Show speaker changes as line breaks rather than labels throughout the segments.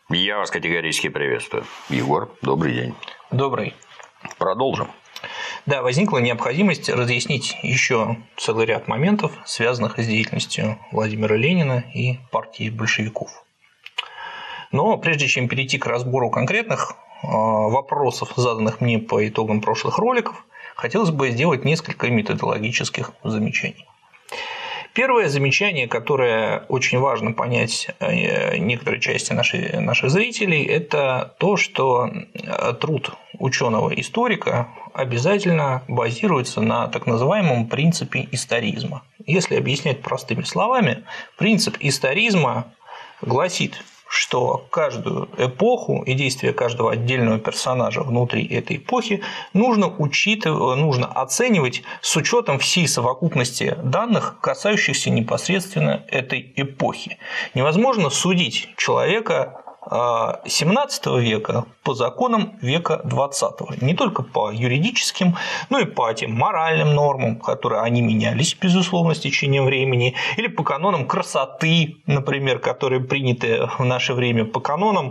Я вас категорически приветствую. Егор, добрый день.
Добрый.
Продолжим.
Да, возникла необходимость разъяснить еще целый ряд моментов, связанных с деятельностью Владимира Ленина и партии большевиков. Но прежде чем перейти к разбору конкретных вопросов, заданных мне по итогам прошлых роликов, хотелось бы сделать несколько методологических замечаний. Первое замечание, которое очень важно понять некоторой части наших зрителей, это то, что труд ученого-историка обязательно базируется на так называемом принципе историзма. Если объяснять простыми словами, принцип историзма гласит, что каждую эпоху и действия каждого отдельного персонажа внутри этой эпохи нужно оценивать с учетом всей совокупности данных, касающихся непосредственно этой эпохи. Невозможно судить человека XVII века по законам века XX, не только по юридическим, но и по тем моральным нормам, которые они менялись, безусловно, с течением времени, или по канонам красоты, например, которые приняты в наше время, по канонам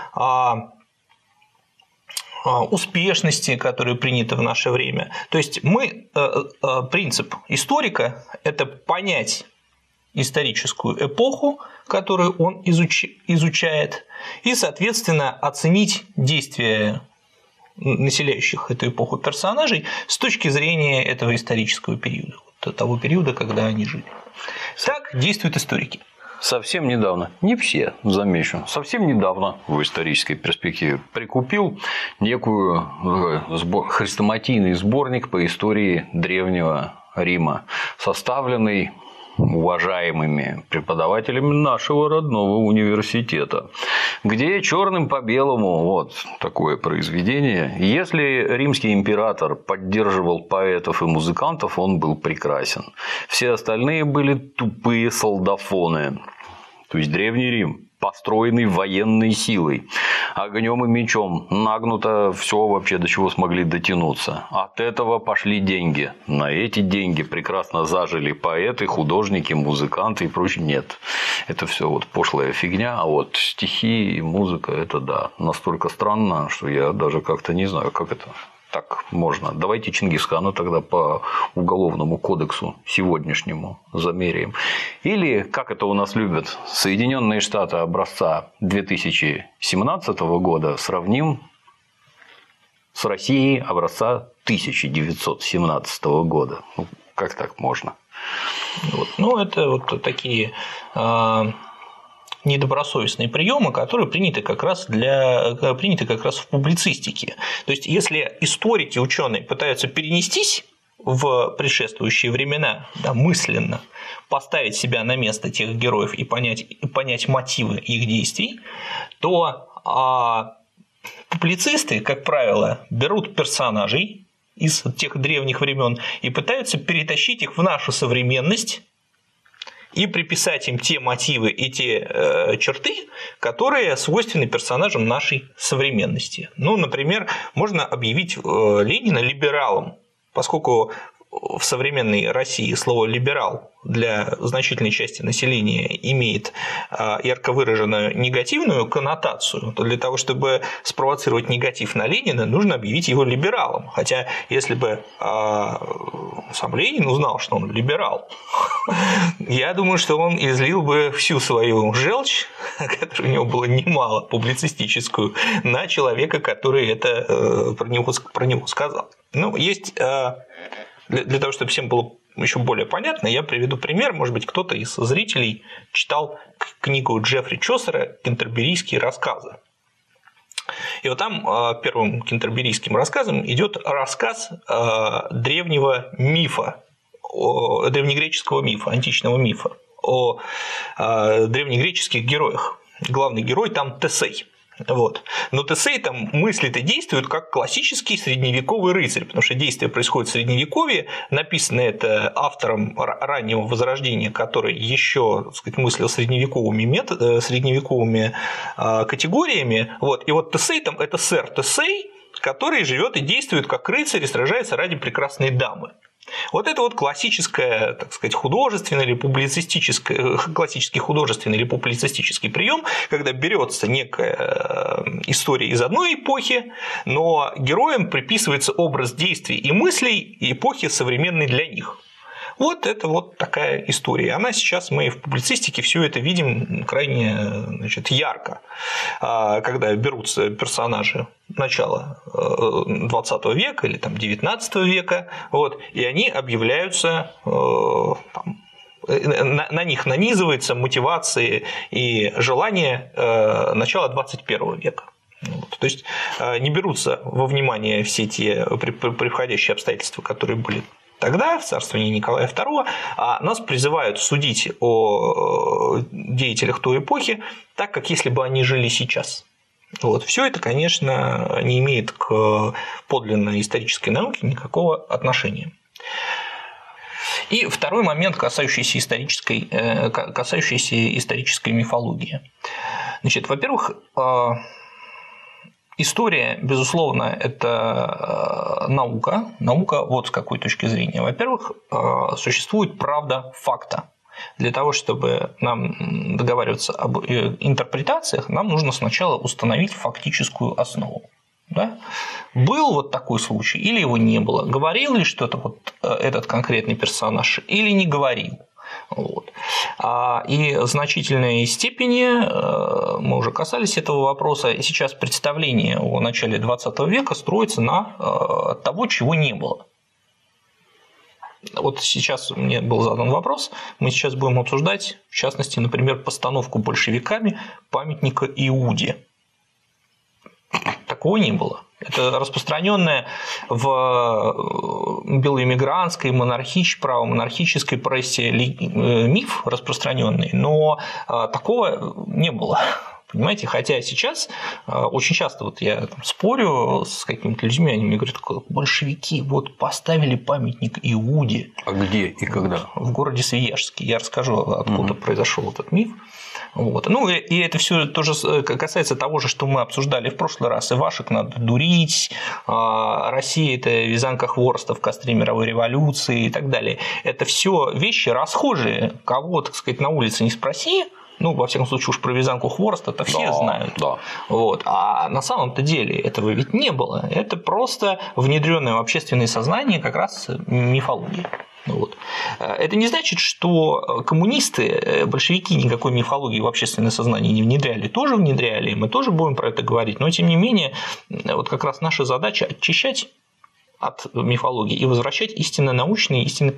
успешности, которые приняты в наше время. То есть принцип историка – это понять историческую эпоху, которую он изучает, и, соответственно, оценить действия населяющих эту эпоху персонажей с точки зрения этого исторического периода, того периода, когда они жили. Так действуют историки.
Совсем недавно, не все, замечу, совсем недавно в исторической перспективе прикупил некую хрестоматийный сборник по истории Древнего Рима, составленный уважаемыми преподавателями нашего родного университета, где черным по белому вот такое произведение. Если римский император поддерживал поэтов и музыкантов, он был прекрасен. Все остальные были тупые солдафоны. То есть Древний Рим, построенный военной силой, огнем и мечом, нагнуто все вообще, до чего смогли дотянуться. От этого пошли деньги. На эти деньги прекрасно зажили поэты, художники, музыканты и прочее. Нет, это все вот пошлая фигня, а вот стихи и музыка – это да, настолько странно, что я даже как-то не знаю, как это так можно. Давайте Чингисхана тогда по уголовному кодексу сегодняшнему замеряем. Или, как это у нас любят, Соединенные Штаты образца 2017 года сравним с Россией образца 1917 года. Ну, как так можно?
Это вот такие недобросовестные приемы, которые приняты как раз в публицистике. То есть, если историки, ученые пытаются перенестись в предшествующие времена, да, мысленно поставить себя на место тех героев и понять мотивы их действий, то публицисты, как правило, берут персонажей из тех древних времен и пытаются перетащить их в нашу современность и приписать им те мотивы и те черты, которые свойственны персонажам нашей современности. Например, можно объявить Ленина либералом, поскольку в современной России слово «либерал» для значительной части населения имеет ярко выраженную негативную коннотацию, то для того, чтобы спровоцировать негатив на Ленина, нужно объявить его либералом. Хотя, если бы сам Ленин узнал, что он либерал, я думаю, что он излил бы всю свою желчь, которой у него было немало, публицистическую, на человека, который это про него сказал. Есть… Для того, чтобы всем было еще более понятно, я приведу пример. Может быть, кто-то из зрителей читал книгу Джеффри Чосера «Кентерберийские рассказы». И вот там первым кентерберийским рассказом идет рассказ древнего мифа, древнегреческого мифа, античного мифа о древнегреческих героях. Главный герой там Тесей. Но Тесей там мыслит и действует как классический средневековый рыцарь, потому что действие происходит в Средневековье, написано это автором раннего Возрождения, который еще, так сказать, мыслил средневековыми категориями. И вот Тесей там – это сэр Тесей, который живет и действует как рыцарь и сражается ради прекрасной дамы. Вот это вот классическое, так сказать, художественный или публицистическое, классический художественный или публицистический прием, когда берется некая история из одной эпохи, но героям приписывается образ действий и мыслей эпохи современной для них. Вот это вот такая история. Она сейчас, мы в публицистике все это видим крайне, значит, ярко, когда берутся персонажи начала 20 века или там, 19 века, вот, и они объявляются, там, на них нанизываются мотивации и желания начала 21 века. То есть не берутся во внимание все те превходящие обстоятельства, которые были тогда, в царствовании Николая II, нас призывают судить о деятелях той эпохи так, как если бы они жили сейчас. Вот. Все это, конечно, не имеет к подлинной исторической науке никакого отношения. И второй момент, касающийся исторической мифологии. Значит, во-первых, история, безусловно, это наука. Наука вот с какой точки зрения. Во-первых, существует правда факта. Для того, чтобы нам договариваться об интерпретациях, нам нужно сначала установить фактическую основу. Да? Был вот такой случай или его не было? Говорил ли что-то вот этот конкретный персонаж или не говорил? Вот. И в значительной степени, мы уже касались этого вопроса, сейчас представление о начале XX века строится на того, чего не было. Вот сейчас мне был задан вопрос, мы сейчас будем обсуждать, в частности, например, постановку большевиками памятника Иуде. Такого не было. Это распространенное в белоэмигрантской, правомонархической прессе миф распространенный, но такого не было. Понимаете, хотя сейчас очень часто вот я там спорю с какими-то людьми, они мне говорят, большевики вот поставили памятник Иуде.
А где и когда?
В городе Свияжске. Я расскажу, откуда произошел этот миф. Вот. Ну и это все тоже касается того же, что мы обсуждали в прошлый раз. Ивашек надо дурить, Россия – это вязанка хвороста в костре мировой революции и так далее. Это все вещи расхожие. Кого, так сказать, на улице не спроси, ну, во всяком случае, уж про вязанку хвороста-то все знают. Да. Вот. А на самом-то деле этого ведь не было. Это просто внедренное в общественное сознание как раз мифология. Вот. Это не значит, что коммунисты, большевики никакой мифологии в общественное сознание не внедряли. Тоже внедряли, мы тоже будем про это говорить. Но, тем не менее, вот как раз наша задача – очищать от мифологии и возвращать истинно научные, истинно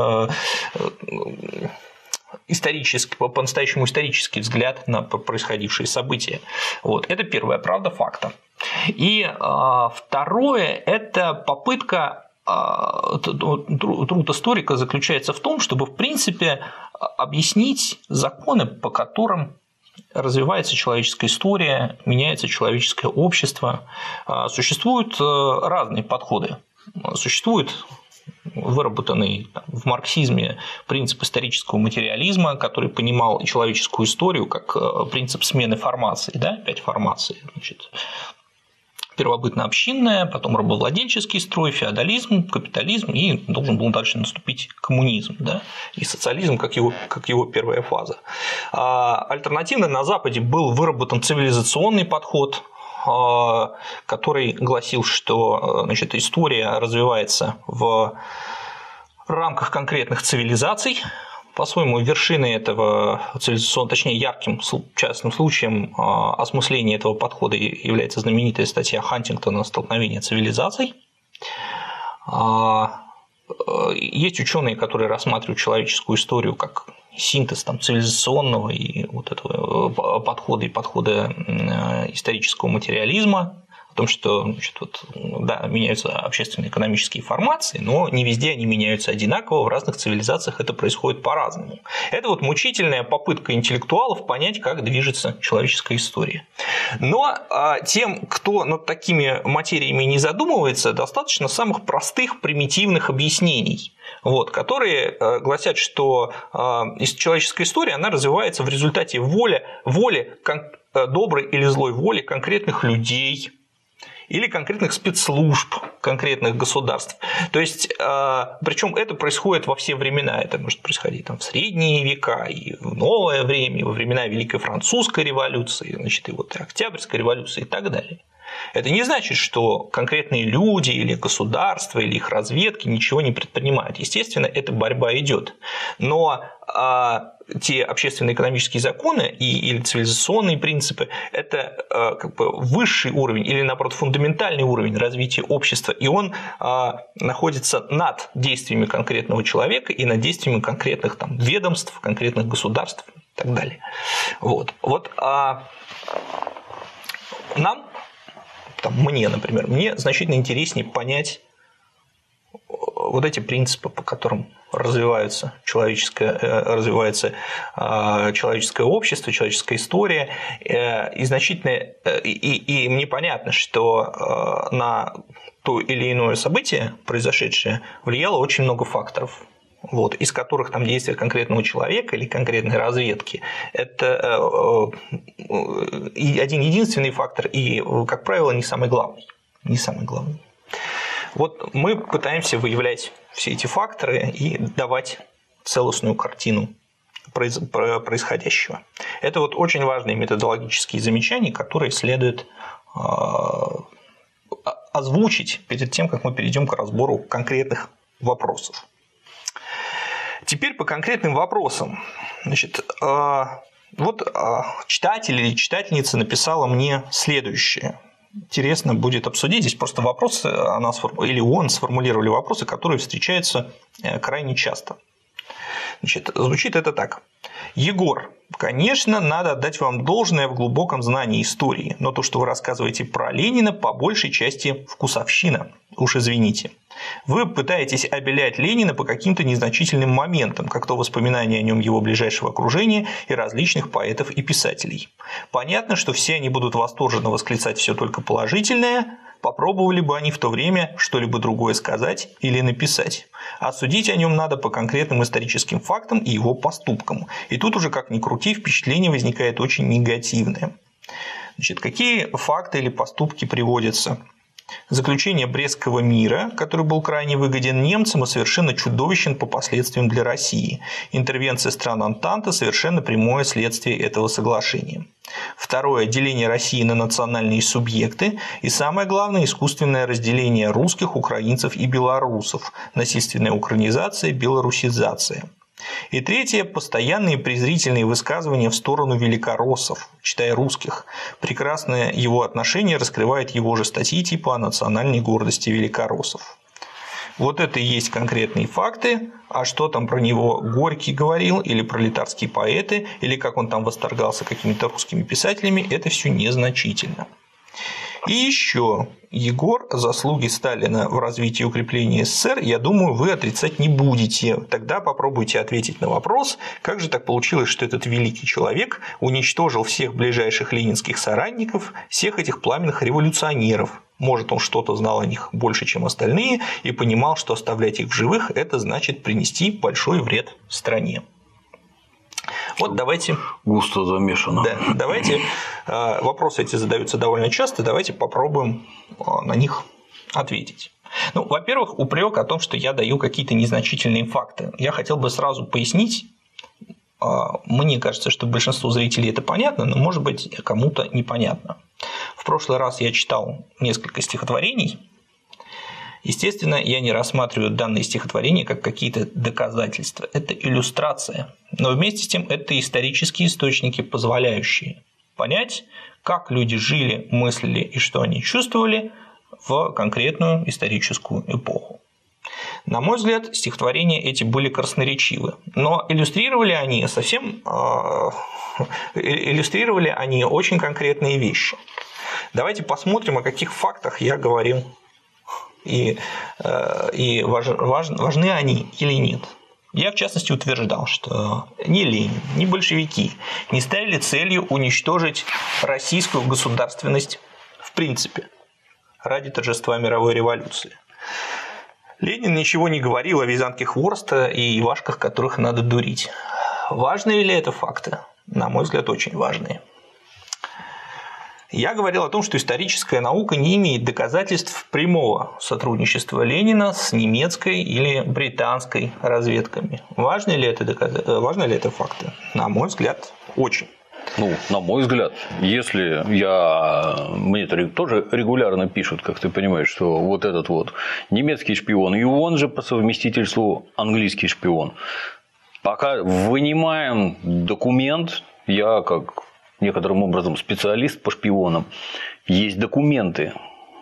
исторический, по-настоящему исторический взгляд на происходившие события. Вот. Это первое, правда факта. И второе – это попытка, труд историка заключается в том, чтобы, в принципе, объяснить законы, по которым развивается человеческая история, меняется человеческое общество. Существуют разные подходы. Существует выработанный в марксизме принцип исторического материализма, который понимал человеческую историю как принцип смены формаций, да, 5 формаций. Значит, первобытно-общинная, потом рабовладельческий строй, феодализм, капитализм, и должен был дальше наступить коммунизм, да, и социализм как его первая фаза. Альтернативно на Западе был выработан цивилизационный подход, который гласил, что, значит, история развивается в рамках конкретных цивилизаций. По-своему, вершиной этого цивилизационного, точнее, ярким частным случаем осмысления этого подхода является знаменитая статья Хантингтона «Столкновение цивилизаций». Есть ученые, которые рассматривают человеческую историю как синтез там, цивилизационного и вот этого подхода и подхода исторического материализма, о том, что, значит, вот, да, меняются общественно-экономические формации, но не везде они меняются одинаково, в разных цивилизациях это происходит по-разному. Это вот мучительная попытка интеллектуалов понять, как движется человеческая история. Но тем, кто над такими материями не задумывается, достаточно самых простых, примитивных объяснений, вот, которые гласят, что человеческая история она развивается в результате воли доброй или злой воли конкретных людей или конкретных спецслужб, конкретных государств. То есть, причем это происходит во все времена. Это может происходить там, в средние века, и в новое время, и во времена Великой Французской революции, значит, и вот и Октябрьской революции и так далее. Это не значит, что конкретные люди или государства или их разведки ничего не предпринимают. Естественно, эта борьба идет. Но те общественно-экономические законы или цивилизационные принципы – это как бы высший уровень или, наоборот, фундаментальный уровень развития общества, и он находится над действиями конкретного человека и над действиями конкретных там, ведомств, конкретных государств и так далее. Вот нам, мне, например, значительно интереснее понять вот эти принципы, по которым развивается человеческое общество, человеческая история, и значительно и мне понятно, что на то или иное событие, произошедшее, влияло очень много факторов. Вот, из которых там действия конкретного человека или конкретной разведки – это один единственный фактор и, как правило, не самый главный. Не самый главный. Вот мы пытаемся выявлять все эти факторы и давать целостную картину происходящего. Это вот очень важные методологические замечания, которые следует озвучить перед тем, как мы перейдем к разбору конкретных вопросов. Теперь по конкретным вопросам. Значит, вот читатель или читательница написала мне следующее. Интересно будет обсудить. Здесь просто вопросы, он сформулировали вопросы, которые встречаются крайне часто. Значит, звучит это так. Егор, конечно, надо отдать вам должное в глубоком знании истории, но то, что вы рассказываете про Ленина, по большей части вкусовщина. Уж извините. Вы пытаетесь обелять Ленина по каким-то незначительным моментам, как то воспоминания о нем его ближайшего окружения и различных поэтов и писателей. Понятно, что все они будут восторженно восклицать все только положительное, попробовали бы они в то время что-либо другое сказать или написать. А судить о нем надо по конкретным историческим фактам и его поступкам. И тут уже, как ни крути, впечатление возникает очень негативное. Значит, какие факты или поступки приводятся? Заключение Брестского мира, который был крайне выгоден немцам и совершенно чудовищен по последствиям для России. Интервенция стран Антанты – совершенно прямое следствие этого соглашения. Второе – деление России на национальные субъекты. И самое главное – искусственное разделение русских, украинцев и белорусов, насильственная украинизация, белорусизация. И третье – постоянные презрительные высказывания в сторону великороссов, читая русских. Прекрасное его отношение раскрывает его же статьи типа о национальной гордости великороссов. Вот это и есть конкретные факты, а что там про него Горький говорил, или пролетарские поэты, или как он там восторгался какими-то русскими писателями, это все незначительно. И еще, Егор, заслуги Сталина в развитии и укреплении СССР, я думаю, вы отрицать не будете. Тогда попробуйте ответить на вопрос, как же так получилось, что этот великий человек уничтожил всех ближайших ленинских соратников, всех этих пламенных революционеров. Может, он что-то знал о них больше, чем остальные, и понимал, что оставлять их в живых – это значит принести большой вред стране. Вот давайте…
Густо замешано.
Да, давайте, вопросы эти задаются довольно часто, давайте попробуем на них ответить. Ну, во-первых, упрек о том, что я даю какие-то незначительные факты. Я хотел бы сразу пояснить, мне кажется, что большинству зрителей это понятно, но, может быть, кому-то непонятно. В прошлый раз я читал несколько стихотворений. Естественно, я не рассматриваю данные стихотворения как какие-то доказательства. Это иллюстрация. Но вместе с тем это исторические источники, позволяющие понять, как люди жили, мыслили и что они чувствовали в конкретную историческую эпоху. На мой взгляд, стихотворения эти были красноречивы. Но иллюстрировали они очень конкретные вещи. Давайте посмотрим, о каких фактах я говорил. И важны они или нет. Я, в частности, утверждал, что ни Ленин, ни большевики не ставили целью уничтожить российскую государственность в принципе ради торжества мировой революции. Ленин ничего не говорил о вязанке хвороста и ивашках, которых надо дурить. Важные ли это факты? На мой взгляд, очень важные. я говорил о том, что историческая наука не имеет доказательств прямого сотрудничества Ленина с немецкой или британской разведками. Важны ли это факты? На мой взгляд, очень.
Ну, на мой взгляд, если мне тоже регулярно пишут, как ты понимаешь, что вот этот вот немецкий шпион, и он же по совместительству английский шпион. Пока вынимаем документ, я как некоторым образом специалист по шпионам, есть документы,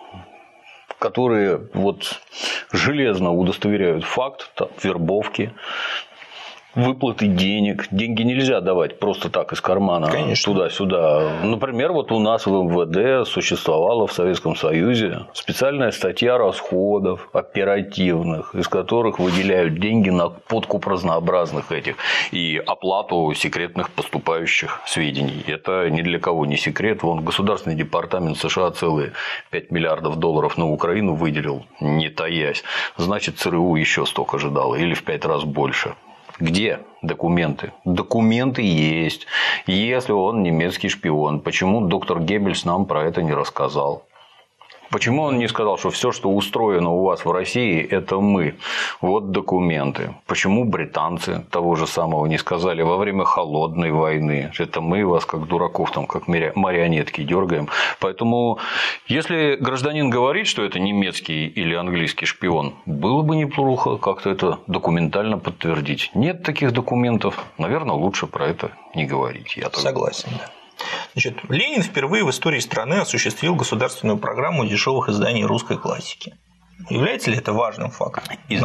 которые вот железно удостоверяют факт вербовки, выплаты денег. Деньги нельзя давать просто так из кармана.
Конечно.
Туда-сюда. Например, вот у нас в МВД существовала в Советском Союзе специальная статья расходов оперативных, из которых выделяют деньги на подкуп разнообразных этих и оплату секретных поступающих сведений. Это ни для кого не секрет. Вон Государственный департамент США целые $5 миллиардов на Украину выделил, не таясь. Значит, ЦРУ еще столько же дало, или в 5 раз больше. Где документы? Документы есть. Если он немецкий шпион, почему доктор Геббельс нам про это не рассказал? Почему он не сказал, что все, что устроено у вас в России, это мы? Вот документы. Почему британцы того же самого не сказали во время холодной войны? Это мы вас, как дураков, там, как марионетки дергаем. Поэтому, если гражданин говорит, что это немецкий или английский шпион, было бы неплохо как-то это документально подтвердить. Нет таких документов, наверное, лучше про это не говорить. Я
согласен, да. Значит, Ленин впервые в истории страны осуществил государственную программу дешевых изданий русской классики. Является ли это важным фактом?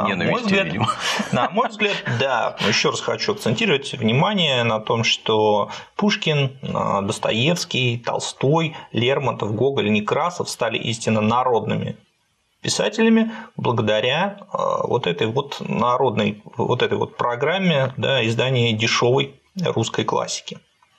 На мой взгляд, да. Но еще раз хочу акцентировать внимание на том, что Пушкин, Достоевский, Толстой, Лермонтов, Гоголь, Некрасов стали истинно народными писателями благодаря вот этой вот народной программе, да, издания дешевой русской классики.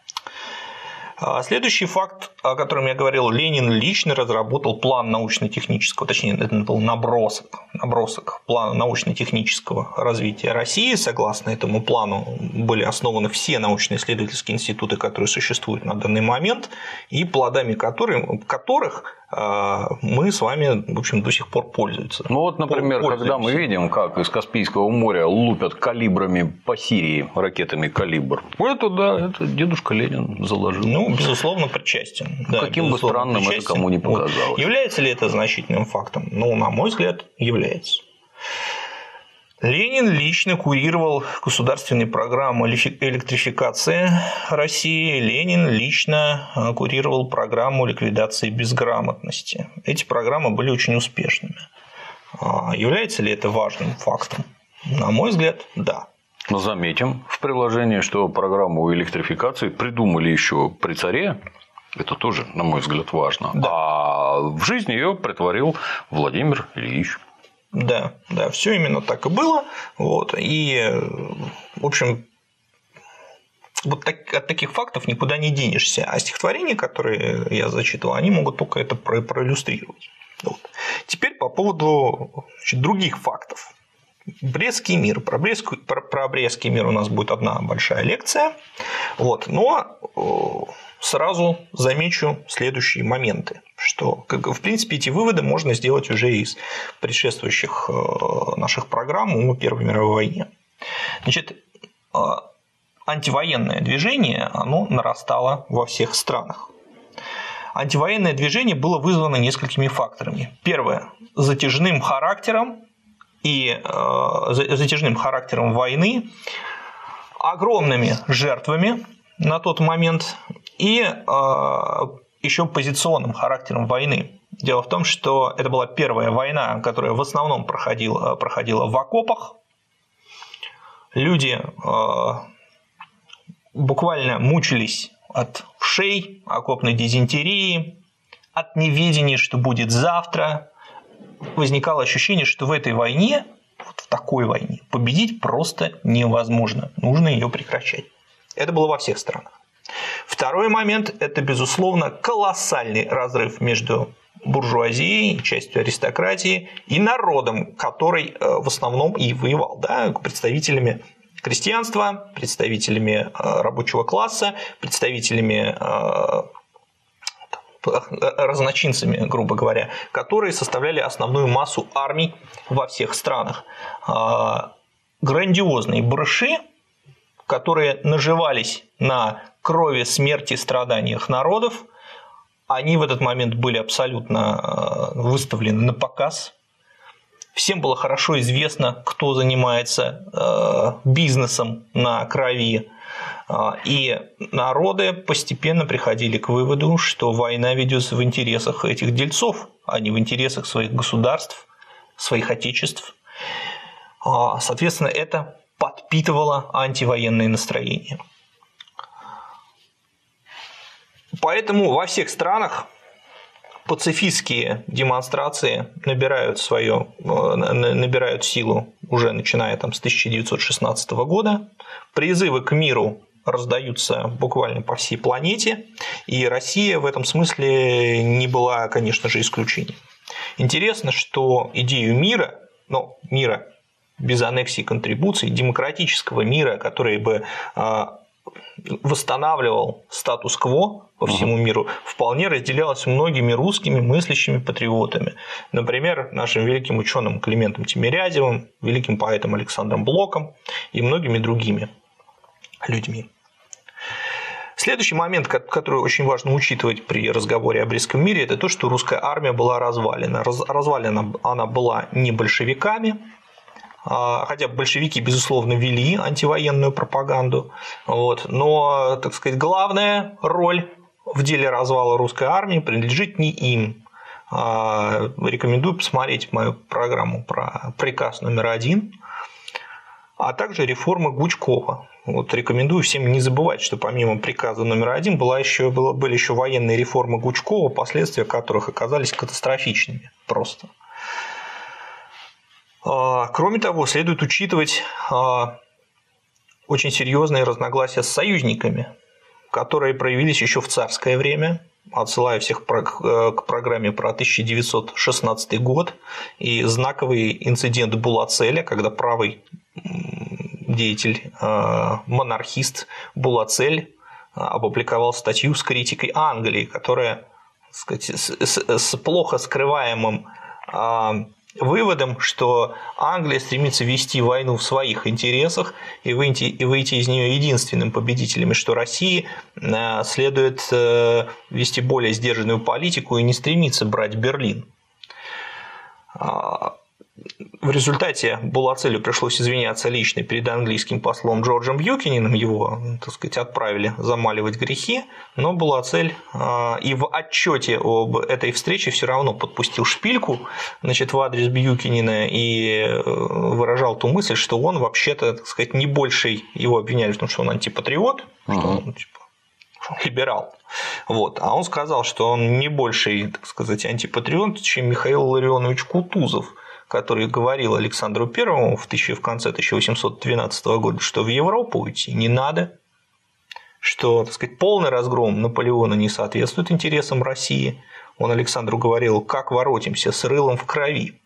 Следующий факт, о котором я говорил, Ленин лично разработал план научно-технического, точнее, это был набросок плана научно-технического развития России. Согласно этому плану были основаны все научно-исследовательские институты, которые существуют на данный момент, и плодами которых мы с вами, в общем, до сих пор пользуемся.
Ну вот, например, когда мы видим, как из Каспийского моря лупят калибрами по Сирии, ракетами «Калибр», это дедушка Ленин заложил.
Ну, безусловно, причастен. Да,
каким бы странным это кому ни показалось.
Вот. Является ли это значительным фактом? Ну, на мой взгляд, является. Ленин лично курировал государственные программы электрификации России. Ленин лично курировал программу ликвидации безграмотности. Эти программы были очень успешными. Является ли это важным фактом? На мой взгляд, да.
Но заметим в приложении, что программу электрификации придумали еще при царе. Это тоже, на мой взгляд, важно. Да. А в жизнь ее притворил Владимир Ильич.
Да, все именно так и было. Вот. И, в общем, вот от таких фактов никуда не денешься. А стихотворения, которые я зачитывал, они могут только это проиллюстрировать. Вот. Теперь по поводу других фактов. Брестский мир. Про Брестский мир у нас будет одна большая лекция. Вот. Но сразу замечу следующие моменты, что, в принципе, эти выводы можно сделать уже из предшествующих наших программ о Первой мировой войне. Значит, антивоенное движение, оно нарастало во всех странах. Антивоенное движение было вызвано несколькими факторами. Первое – затяжным характером войны, огромными жертвами на тот момент и еще позиционным характером войны. Дело в том, что это была первая война, которая в основном проходила в окопах. Люди буквально мучились от вшей, окопной дизентерии, от неведения, что будет завтра. Возникало ощущение, что в этой войне, вот в такой войне, победить просто невозможно. Нужно ее прекращать. Это было во всех странах. Второй момент – это, безусловно, колоссальный разрыв между буржуазией, частью аристократии и народом, который в основном и воевал, да, представителями крестьянства, представителями рабочего класса, представителями разночинцами, грубо говоря, которые составляли основную массу армий во всех странах. Грандиозные барыши, которые наживались на крови, смерти, страданиях народов, они в этот момент были абсолютно выставлены на показ. Всем было хорошо известно, кто занимается бизнесом на крови. И народы постепенно приходили к выводу, что война ведется в интересах этих дельцов, а не в интересах своих государств, своих отечеств. Соответственно, это подпитывало антивоенные настроения. Поэтому во всех странах пацифистские демонстрации набирают силу уже начиная с 1916 года. Призывы к миру раздаются буквально по всей планете, и Россия в этом смысле не была, конечно же, исключением. Интересно, что идею мира, мира без аннексии и контрибуций, демократического мира, который бы восстанавливал статус-кво по всему миру, вполне разделялось многими русскими мыслящими патриотами. Например, нашим великим ученым Климентом Тимирязевым, великим поэтом Александром Блоком и многими другими людьми. Следующий момент, который очень важно учитывать при разговоре о Брестском мире, это то, что русская армия была развалена. Развалена она была не большевиками, хотя большевики, безусловно, вели антивоенную пропаганду, но, так сказать, главная роль в деле развала русской армии принадлежит не им. Рекомендую посмотреть мою программу про приказ номер 1, а также реформы Гучкова. Рекомендую всем не забывать, что помимо приказа номер 1 были еще военные реформы Гучкова, последствия которых оказались катастрофичными просто. Кроме того, следует учитывать очень серьезные разногласия с союзниками, которые проявились еще в царское время. Отсылаю всех к программе про 1916 год и знаковый инцидент Булацеля, когда правый деятель, монархист Булацель опубликовал статью с критикой Англии, которая, так сказать, с плохо скрываемым выводом, что Англия стремится вести войну в своих интересах и выйти из нее единственным победителем, и что России следует вести более сдержанную политику и не стремиться брать Берлин. В результате Булацелю пришлось извиняться лично перед английским послом Джорджем Бьюкененом, его, так сказать, отправили замаливать грехи, но Булацель и в отчете об этой встрече все равно подпустил шпильку, в адрес Бьюкенена и выражал ту мысль, что он вообще-то, так сказать, не больший, его обвиняли в том, что он антипатриот, что он либерал. А он сказал, что он не больший, так сказать, антипатриот, чем Михаил Ларионович Кутузов, который говорил Александру Первому в конце 1812 года, что в Европу идти не надо, что, так сказать, полный разгром Наполеона не соответствует интересам России. Он Александру говорил: как воротимся с рылом в крови.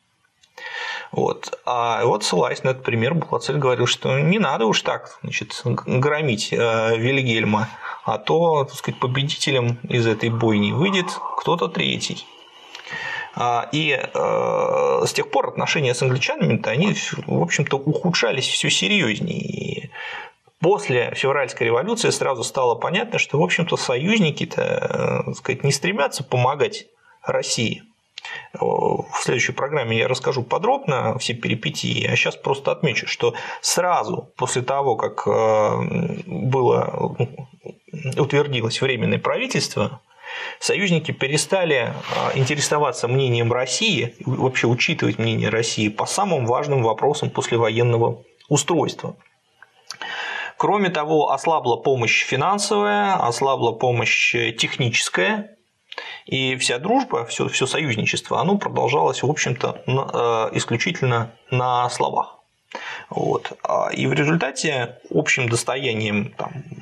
Ссылаясь на этот пример, Булацель говорил, что не надо уж так, громить Вильгельма, а то, так сказать, победителем из этой бойни выйдет кто-то третий. И с тех пор отношения с англичанами они, в общем-то, ухудшались все серьезнее. И после февральской революции сразу стало понятно, что, в общем-то, союзники-то, так сказать, не стремятся помогать России. В следующей программе я расскажу подробно все перипетии, а сейчас просто отмечу, что сразу после того, как утвердилось Временное правительство, союзники перестали интересоваться мнением России, вообще учитывать мнение России по самым важным вопросам послевоенного устройства. Кроме того, ослабла помощь финансовая, ослабла помощь техническая, и вся дружба, все союзничество, оно продолжалось, в общем-то, исключительно на словах. И в результате общим достоянием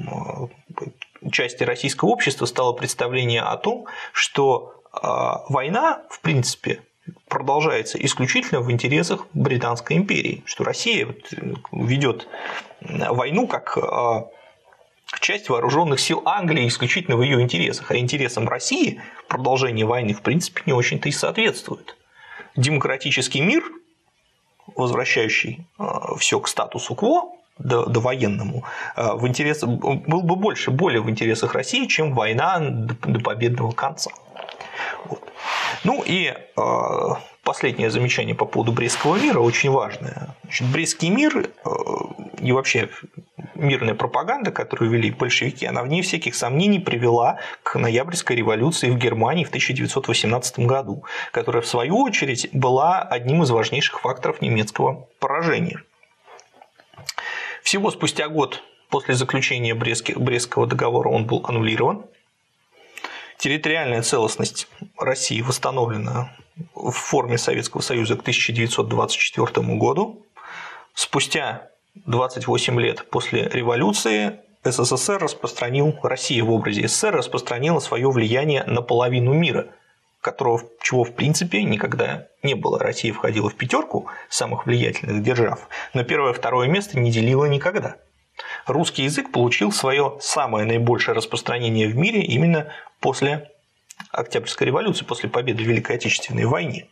части российского общества стало представление о том, что война, в принципе, продолжается исключительно в интересах Британской империи, что Россия ведет войну как часть вооруженных сил Англии исключительно в ее интересах, а интересам России продолжение войны в принципе не очень-то и соответствует. Демократический мир, возвращающий все к статусу кво, довоенному, был бы более в интересах России, чем война до победного конца. Вот. Ну и последнее замечание по поводу Брестского мира очень важное. Значит, Брестский мир и вообще мирная пропаганда, которую вели большевики, она вне всяких сомнений привела к Ноябрьской революции в Германии в 1918 году, которая в свою очередь была одним из важнейших факторов немецкого поражения. Всего спустя год после заключения Брестского договора он был аннулирован. Территориальная целостность России восстановлена в форме Советского Союза к 1924 году. Спустя 28 лет после революции Россия в образе СССР распространила свое влияние на половину мира, чего в принципе никогда не было. Россия входила в пятерку самых влиятельных держав, но первое и второе место не делила никогда. Русский язык получил свое самое наибольшее распространение в мире именно после Октябрьской революции, после победы в Великой Отечественной войне.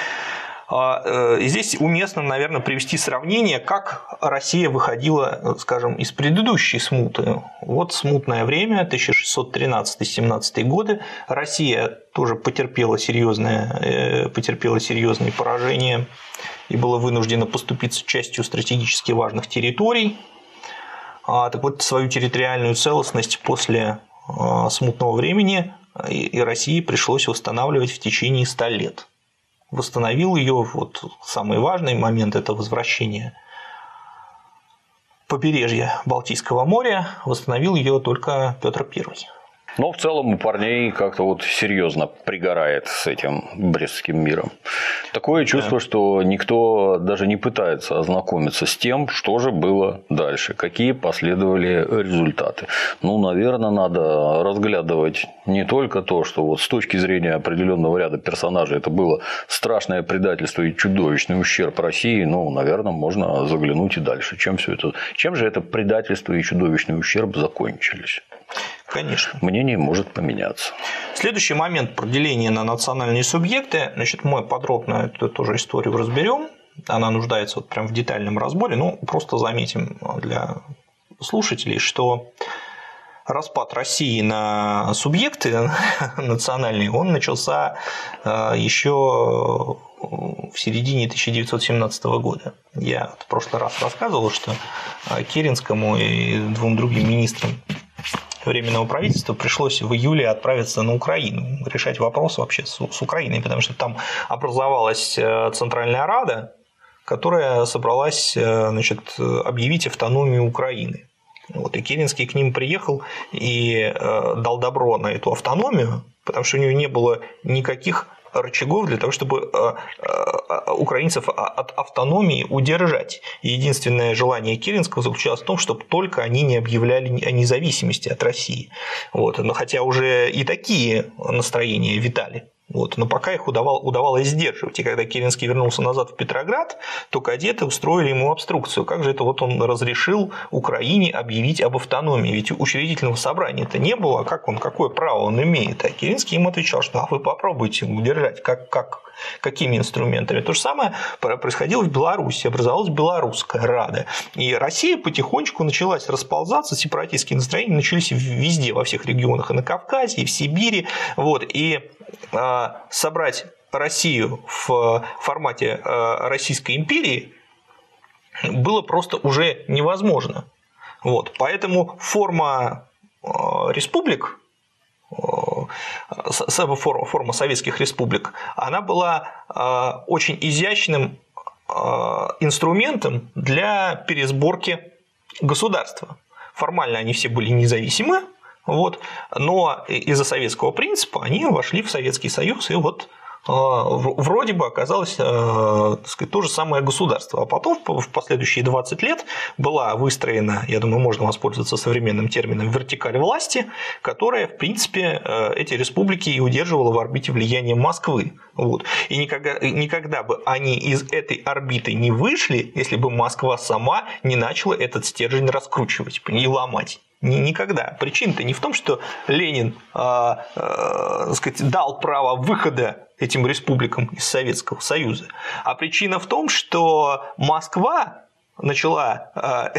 Здесь уместно, наверное, привести сравнение, как Россия выходила, скажем, из предыдущей смуты. Вот смутное время, 1613-17 годы, Россия тоже потерпела серьезные поражения и была вынуждена поступиться частью стратегически важных территорий. Так вот, свою территориальную целостность после смутного времени и России пришлось восстанавливать в течение 100 лет. Восстановил ее, вот самый важный момент – это возвращение побережья Балтийского моря, восстановил ее только Петр I.
Но в целом у парней как-то вот серьезно пригорает с этим Брестским миром. Такое чувство, что никто даже не пытается ознакомиться с тем, что же было дальше, какие последовали результаты. Ну, наверное, надо разглядывать не только то, что вот с точки зрения определенного ряда персонажей это было страшное предательство и чудовищный ущерб России, ну, наверное, можно заглянуть и дальше. Чем же это предательство и чудовищный ущерб закончились?
Конечно.
Мнение может поменяться.
Следующий момент про деление на национальные субъекты. Значит, мы подробно эту тоже историю разберем. Она нуждается вот прям в детальном разборе. Ну, просто заметим для слушателей, что распад России на субъекты национальные, он начался еще в середине 1917 года. Я в прошлый раз рассказывал, что Керенскому и двум другим министрам Временного правительства пришлось в июле отправиться на Украину, решать вопрос вообще с Украиной, потому что там образовалась Центральная Рада, которая собралась, значит, объявить автономию Украины. Вот, и Керенский к ним приехал и дал добро на эту автономию, потому что у него не было никаких рычагов для того, чтобы украинцев от автономии удержать. И единственное желание Керенского заключалось в том, чтобы только они не объявляли о независимости от России. Вот. Но хотя уже и такие настроения витали. Вот. Но пока их удавалось сдерживать. И когда Керенский вернулся назад в Петроград, то кадеты устроили ему обструкцию. Как же это вот он разрешил Украине объявить об автономии? Ведь учредительного собрания-то не было. Какое право он имеет? А Керенский ему отвечал, что вы попробуйте удержать. Какими инструментами? То же самое происходило в Беларуси. Образовалась Белорусская Рада. И Россия потихонечку началась расползаться. Сепаратистские настроения начались везде, во всех регионах. И на Кавказе, и в Сибири. Вот. И собрать Россию в формате Российской империи было просто уже невозможно. Вот. Поэтому форма республик, форма советских республик, она была очень изящным инструментом для пересборки государства. Формально они все были независимы. Вот. Но из-за советского принципа они вошли в Советский Союз, и вот вроде бы оказалось, так сказать, то же самое государство. А потом в последующие 20 лет была выстроена, я думаю, можно воспользоваться современным термином, вертикаль власти, которая, в принципе, эти республики и удерживала в орбите влияния Москвы. Вот. И никогда бы они из этой орбиты не вышли, если бы Москва сама не начала этот стержень раскручивать и ломать. Никогда. Причина-то не в том, что Ленин дал право выхода этим республикам из Советского Союза, а причина в том, что Москва начала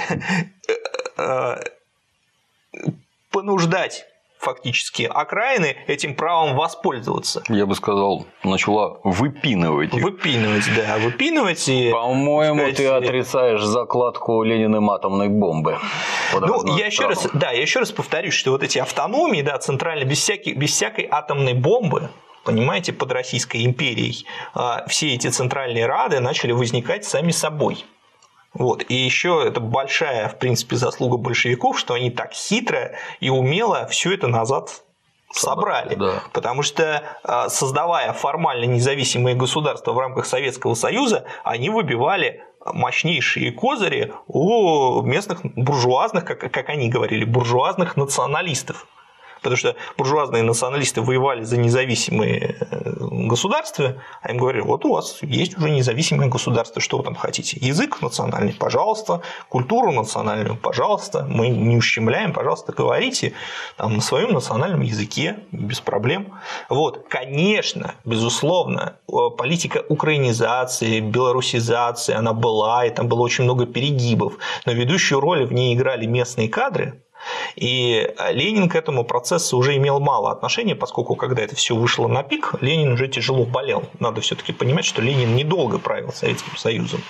понуждать фактически окраины этим правом воспользоваться.
Я бы сказал, начала выпинывать их.
Выпинывать. И,
по-моему, ты отрицаешь закладку Лениным атомной бомбы.
Я еще раз повторюсь, что вот эти автономии, центральные, без всякой атомной бомбы, понимаете, под Российской империей, все эти центральные рады начали возникать сами собой. И еще это большая, в принципе, заслуга большевиков, что они так хитро и умело все это назад собрали. Да. Потому что, создавая формально независимые государства в рамках Советского Союза, они выбивали мощнейшие козыри у местных буржуазных, как они говорили, буржуазных националистов. Потому что буржуазные националисты воевали за независимые государства, а им говорили, вот у вас есть уже независимое государство, что вы там хотите? Язык национальный, пожалуйста, культуру национальную, пожалуйста, мы не ущемляем, пожалуйста, говорите там, на своем национальном языке, без проблем. Конечно, безусловно, политика украинизации, белорусизации, она была, и там было очень много перегибов, но ведущую роль в ней играли местные кадры. И Ленин к этому процессу уже имел мало отношения, поскольку когда это все вышло на пик, Ленин уже тяжело болел. Надо все-таки понимать, что Ленин недолго правил Советским Союзом.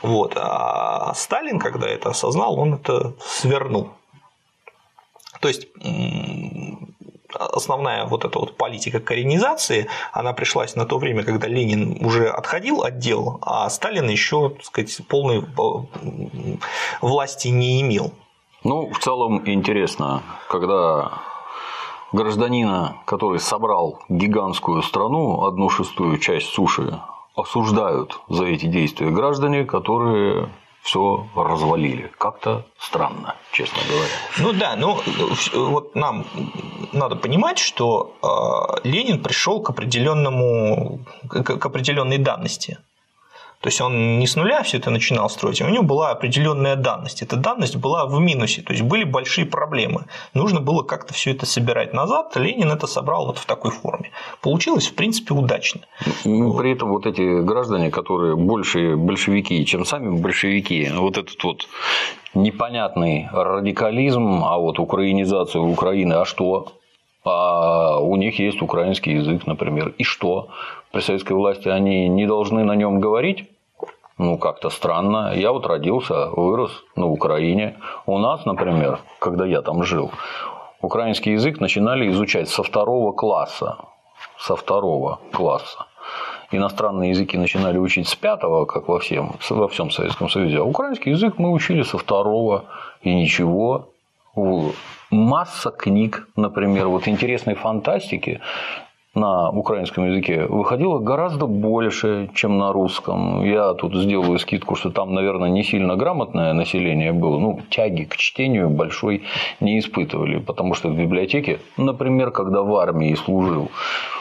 А Сталин, когда это осознал, он это свернул. То есть основная эта политика коренизации, она пришлась на то время, когда Ленин уже отходил от дел, а Сталин еще, так сказать, полной власти не имел.
В целом интересно, когда гражданина, который собрал гигантскую страну, 1/6 часть суши, осуждают за эти действия граждане, которые все развалили. Как-то странно, честно говоря.
Нам надо понимать, что Ленин пришел к определенной данности. То есть он не с нуля все это начинал строить, а у него была определенная данность. Эта данность была в минусе, то есть были большие проблемы. Нужно было как-то все это собирать назад. Ленин это собрал в такой форме. Получилось, в принципе, удачно.
При этом эти граждане, которые больше большевики, чем сами большевики, этот непонятный радикализм, а украинизацию Украины, а что? А у них есть украинский язык, например. И что? При советской власти они не должны на нем говорить? Как-то странно. Я родился, вырос на Украине. У нас, например, когда я там жил, украинский язык начинали изучать со 2 класса. Со 2 класса. Иностранные языки начинали учить с 5, как во всем Советском Союзе. А украинский язык мы учили со 2, и ничего. Масса книг, например, интересной фантастики на украинском языке выходило гораздо больше, чем на русском. Я тут сделаю скидку, что там, наверное, не сильно грамотное население было. Тяги к чтению большой не испытывали, потому что в библиотеке, например, когда в армии служил,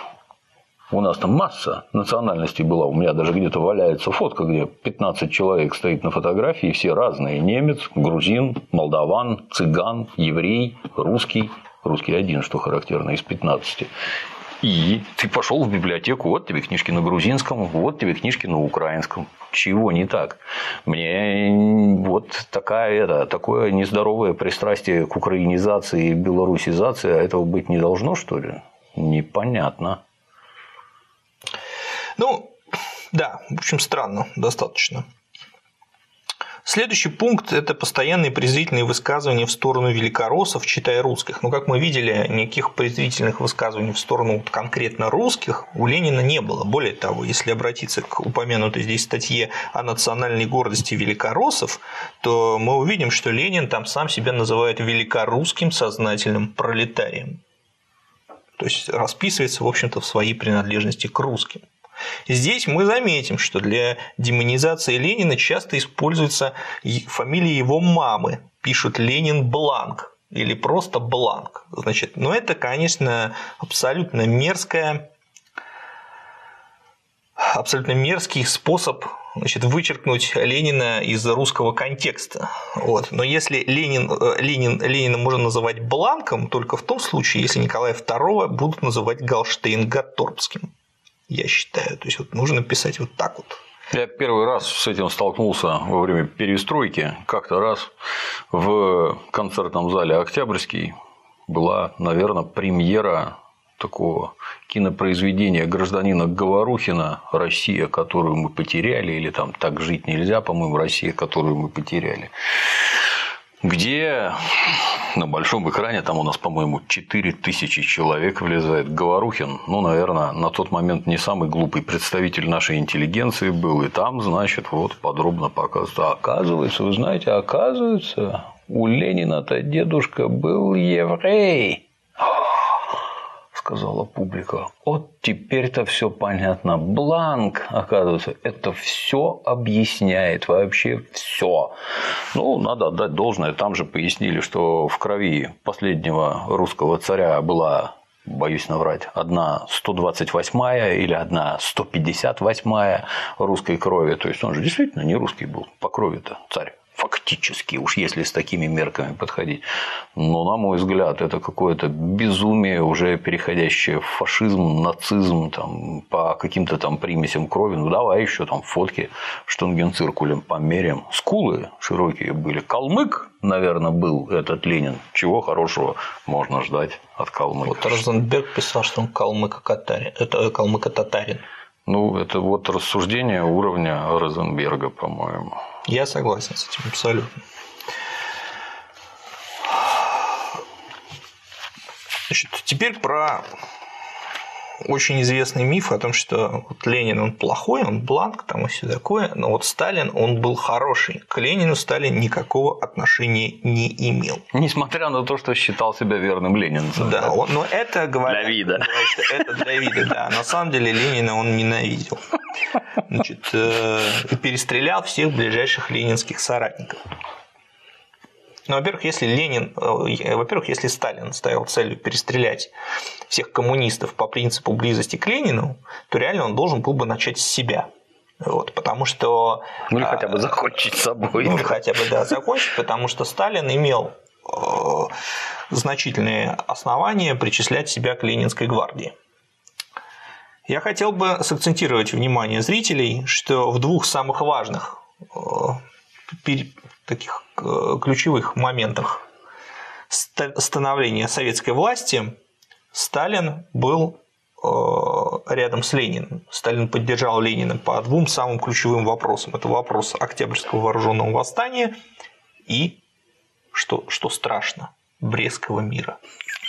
у нас там масса национальностей была. У меня даже где-то валяется фотка, где 15 человек стоит на фотографии, все разные. Немец, грузин, молдаван, цыган, еврей, русский. Русский один, что характерно, из 15. И ты пошел в библиотеку, вот тебе книжки на грузинском, вот тебе книжки на украинском. Чего не так? Мне такое нездоровое пристрастие к украинизации и белорусизации, а этого быть не должно, что ли? Непонятно.
В общем, странно достаточно. Следующий пункт – это постоянные презрительные высказывания в сторону великороссов, читая русских. Как мы видели, никаких презрительных высказываний в сторону конкретно русских у Ленина не было. Более того, если обратиться к упомянутой здесь статье о национальной гордости великороссов, то мы увидим, что Ленин там сам себя называет великорусским сознательным пролетарием. То есть расписывается, в общем-то, в своей принадлежности к русским. Здесь мы заметим, что для демонизации Ленина часто используется фамилия его мамы. Пишут Ленин Бланк или просто Бланк. Это, конечно, абсолютно мерзкий способ вычеркнуть Ленина из русского контекста. Вот. Но если Ленина можно называть бланком только в том случае, если Николая II будут называть Галштейн-Гатторпским, я считаю. То есть нужно писать вот так вот.
Я первый раз с этим столкнулся во время перестройки. Как-то раз в концертном зале «Октябрьский» была, наверное, премьера такого кинопроизведения гражданина Говорухина «Россия, которую мы потеряли», или там «Так жить нельзя», по-моему, «Россия, которую мы потеряли», где на большом экране, там у нас, по-моему, 4000 человек влезает. Говорухин, наверное, на тот момент не самый глупый представитель нашей интеллигенции был, и там, значит, подробно показывают. А оказывается, вы знаете, у Ленина-то дедушка был еврей. Сказала публика. Вот теперь-то все понятно. Бланк, оказывается, это все объясняет, вообще все. Надо отдать должное. Там же пояснили, что в крови последнего русского царя была, боюсь наврать, одна 128-я или одна 158-я русской крови. То есть он же действительно не русский был по крови-то царь. Фактически, уж если с такими мерками подходить. Но, на мой взгляд, это какое-то безумие, уже переходящее в фашизм, нацизм, там, по каким-то там примесям крови. Давай еще там фотки штангенциркулем померяем. Скулы широкие были. Калмык, наверное, был этот Ленин. Чего хорошего можно ждать от калмыка?
Вот Розенберг писал, что он калмыко-татарин. Это калмыко-татарин.
Это рассуждение уровня Розенберга, по-моему.
Я согласен с этим абсолютно. Теперь про очень известный миф о том, что Ленин он плохой, он бланк там и все такое, но Сталин он был хороший. К Ленину Сталин никакого отношения не имел.
Несмотря на то, что считал себя верным ленинцем.
Да, но это говорят,
для вида.
Что это для вида, да. На самом деле Ленина он ненавидел. Перестрелял всех ближайших ленинских соратников. Во-первых, если Сталин ставил целью перестрелять всех коммунистов по принципу близости к Ленину, то реально он должен был бы начать с себя. Потому что…
или хотя бы закончить с собой.
Закончить, потому что Сталин имел значительные основания причислять себя к Ленинской гвардии. Я хотел бы сакцентировать внимание зрителей, что в двух самых важных таких ключевых моментах становления советской власти Сталин был рядом с Лениным. Сталин поддержал Ленина по двум самым ключевым вопросам. Это вопрос Октябрьского вооруженного восстания и, что страшно, Брестского мира.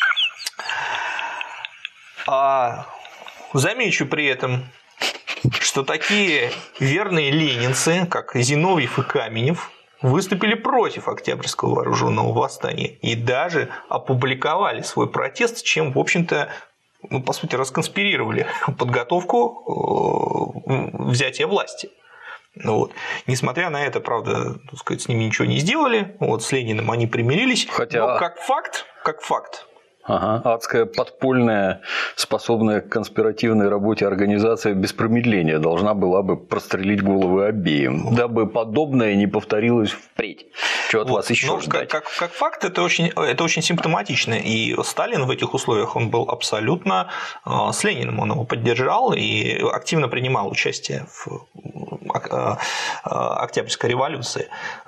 Замечу при этом, что такие верные ленинцы, как Зиновьев и Каменев, выступили против Октябрьского вооруженного восстания и даже опубликовали свой протест, чем, в общем-то, по сути, расконспирировали подготовку взятия власти. Несмотря на это, правда, с ними ничего не сделали, с Лениным они примирились, но как факт.
Адская подпольная, способная к конспиративной работе организация без промедления должна была бы прострелить головы обеим, дабы подобное не повторилось впредь. Что от вас еще ждать?
Как факт, это очень симптоматично. И Сталин в этих условиях он был абсолютно с Лениным, он его поддержал и активно принимал участие в Октябрьской революции.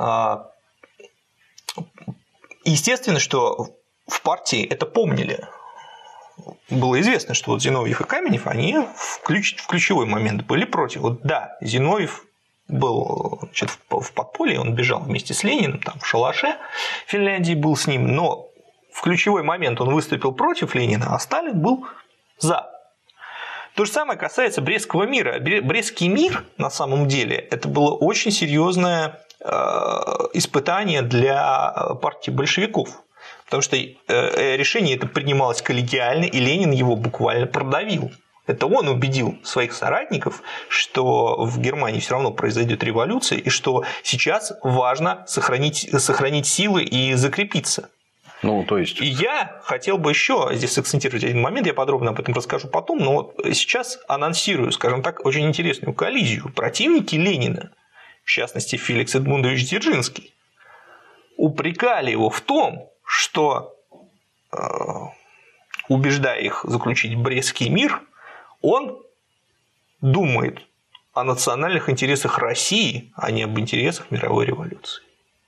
Естественно, что в партии это помнили. Было известно, что Зиновьев и Каменев, они в ключевой момент были против. Зиновьев был в подполье, он бежал вместе с Лениным, там в шалаше в Финляндии был с ним, но в ключевой момент он выступил против Ленина, а Сталин был за. То же самое касается Брестского мира. Брестский мир, на самом деле, это было очень серьезное испытание для партии большевиков. Потому что решение это принималось коллегиально, и Ленин его буквально продавил. Это он убедил своих соратников, что в Германии все равно произойдет революция, и что сейчас важно сохранить силы и закрепиться.
Ну, то есть...
И я хотел бы еще здесь акцентировать один момент, я подробно об этом расскажу потом, но вот сейчас анонсирую, скажем так, очень интересную коллизию. Противники Ленина, в частности Феликс Эдмундович Дзержинский, упрекали его в том, что, убеждая их заключить Брестский мир, он думает о национальных интересах России, а не об интересах мировой революции.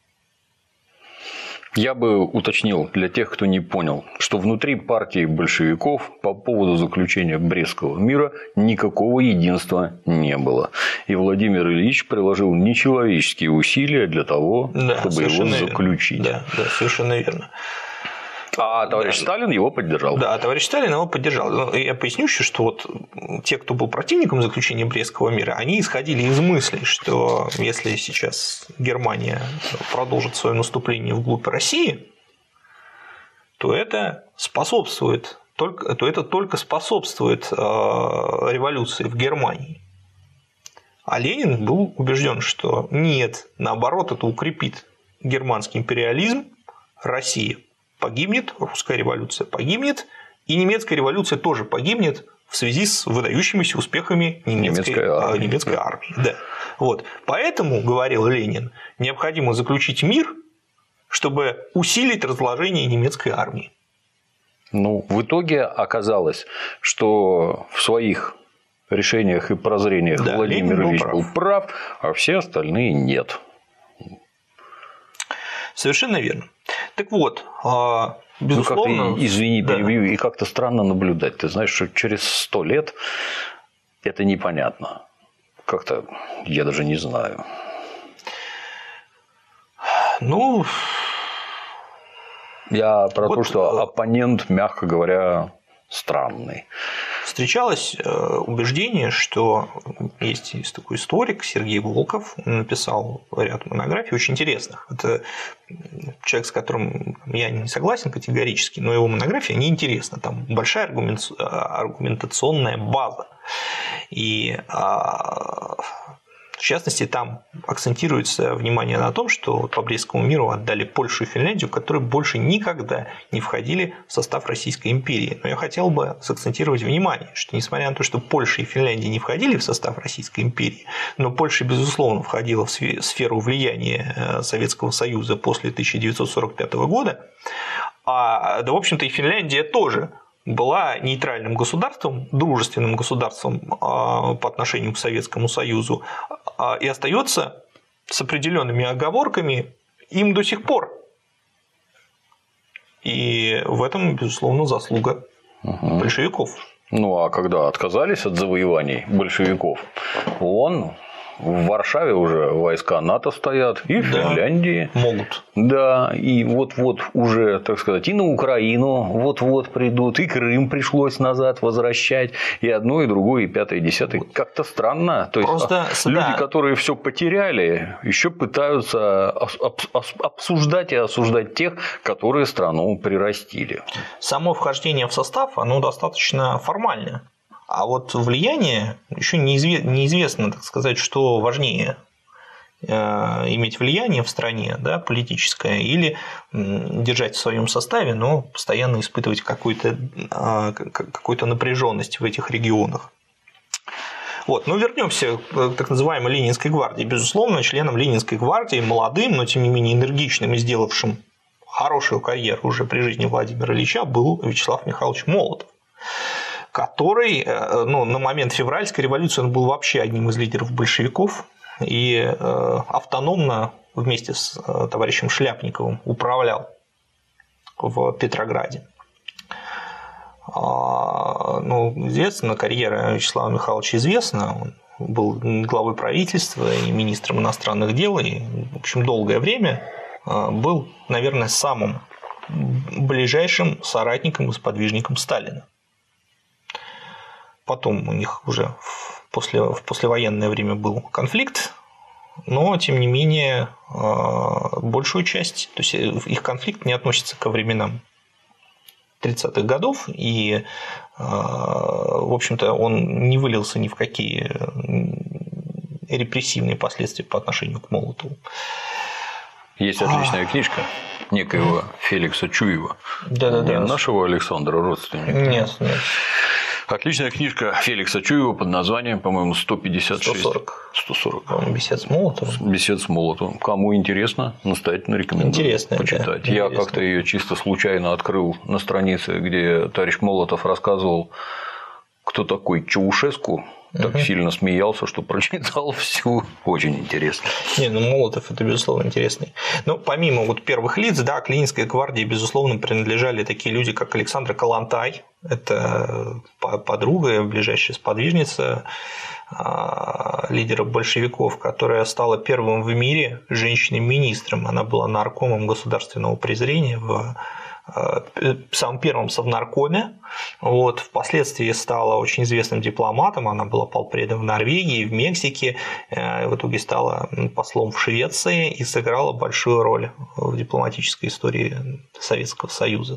Я бы уточнил для тех, кто не понял, что внутри партии большевиков по поводу заключения Брестского мира никакого единства не было. И Владимир Ильич приложил нечеловеческие усилия для того, чтобы его заключить.
Да, совершенно верно.
А товарищ Сталин его поддержал.
Да, товарищ Сталин его поддержал. Я поясню еще, что вот те, кто был противником заключения Брестского мира, они исходили из мысли, что если сейчас Германия продолжит свое наступление вглубь России, то это только способствует революции в Германии. А Ленин был убежден, что нет, наоборот, это укрепит германский империализм, Россия погибнет, русская революция погибнет, и немецкая революция тоже погибнет в связи с выдающимися успехами немецкой армии. Да. Вот. Поэтому, говорил Ленин, необходимо заключить мир, чтобы усилить разложение немецкой армии.
Ну, в итоге оказалось, что в своих решениях и прозрениях Владимир Ильич был прав, а все остальные нет.
Совершенно верно. Так вот, безусловно...
Ну, извини, перебью, и как-то странно наблюдать. Ты знаешь, что через 100 лет это непонятно. Как-то я даже не знаю.
Ну...
Я про то, что оппонент, мягко говоря, странный.
Встречалось убеждение, что есть такой историк Сергей Волков, он написал ряд монографий очень интересных. Это человек, с которым я не согласен категорически, но его монография не интересна. Там большая аргументационная база. И в частности, там акцентируется внимание на том, что по Брестскому миру отдали Польшу и Финляндию, которые больше никогда не входили в состав Российской империи. Но я хотел бы сакцентировать внимание, что несмотря на то, что Польша и Финляндия не входили в состав Российской империи, но Польша, безусловно, входила в сферу влияния Советского Союза после 1945 года, да, в общем-то, и Финляндия тоже была нейтральным государством, дружественным государством по отношению к Советскому Союзу и остается с определенными оговорками им до сих пор. И в этом, безусловно, заслуга большевиков.
Ну а когда отказались от завоеваний большевиков, в Варшаве уже войска НАТО стоят, и в Финляндии.
Могут.
Да, и вот-вот уже, так сказать, и на Украину вот-вот придут, и Крым пришлось назад возвращать, и одно, и другое, и пятое, и десятое. Как-то странно. То есть люди, которые все потеряли, еще пытаются обсуждать и осуждать тех, которые страну прирастили.
Само вхождение в состав, оно достаточно формальное. А вот влияние еще неизвестно, так сказать, что важнее – иметь влияние в стране, да, политическое, или держать в своем составе, но постоянно испытывать какую-то напряженность в этих регионах. Вот. Но вернемся к так называемой Ленинской гвардии. Безусловно, членом Ленинской гвардии, молодым, но тем не менее энергичным и сделавшим хорошую карьеру уже при жизни Владимира Ильича, был Вячеслав Михайлович Молотов, который, на момент февральской революции он был вообще одним из лидеров большевиков и автономно вместе с товарищем Шляпниковым управлял в Петрограде. Известна карьера Вячеслава Михайловича известна. Он был главой правительства и министром иностранных дел, и, в общем, долгое время был, наверное, самым ближайшим соратником и сподвижником Сталина. Потом у них уже в послевоенное время был конфликт, но, тем не менее, большую часть, то есть их конфликт не относится ко временам 30-х годов, и, в общем-то, он не вылился ни в какие репрессивные последствия по отношению к Молотову.
Есть отличная книжка некоего Феликса Чуева.
Да-да-да.
Не нашего Александра, родственника.
Нет.
Отличная книжка Феликса Чуева под названием, по-моему, 156. 140.
По-моему, «Бесед с Молотовым».
«Бесед с Молотовым». Кому интересно, настоятельно рекомендую
Интересная,
почитать.
да,
Я
интересно.
как-то ее чисто случайно открыл на странице, где товарищ Молотов рассказывал, кто такой Чаушеску. Так сильно смеялся, что прочитал всю. Очень интересно.
Молотов – это, безусловно, интересный. Но помимо первых лиц, да, к Ленинской гвардии, безусловно, принадлежали такие люди, как Александра Калантай. Это подруга, ближайшая сподвижница лидера большевиков, которая стала первым в мире женщиной-министром. Она была наркомом государственного презрения в самым первым совнаркоме. Впоследствии стала очень известным дипломатом, она была полпредом в Норвегии, в Мексике, в итоге стала послом в Швеции и сыграла большую роль в дипломатической истории Советского Союза.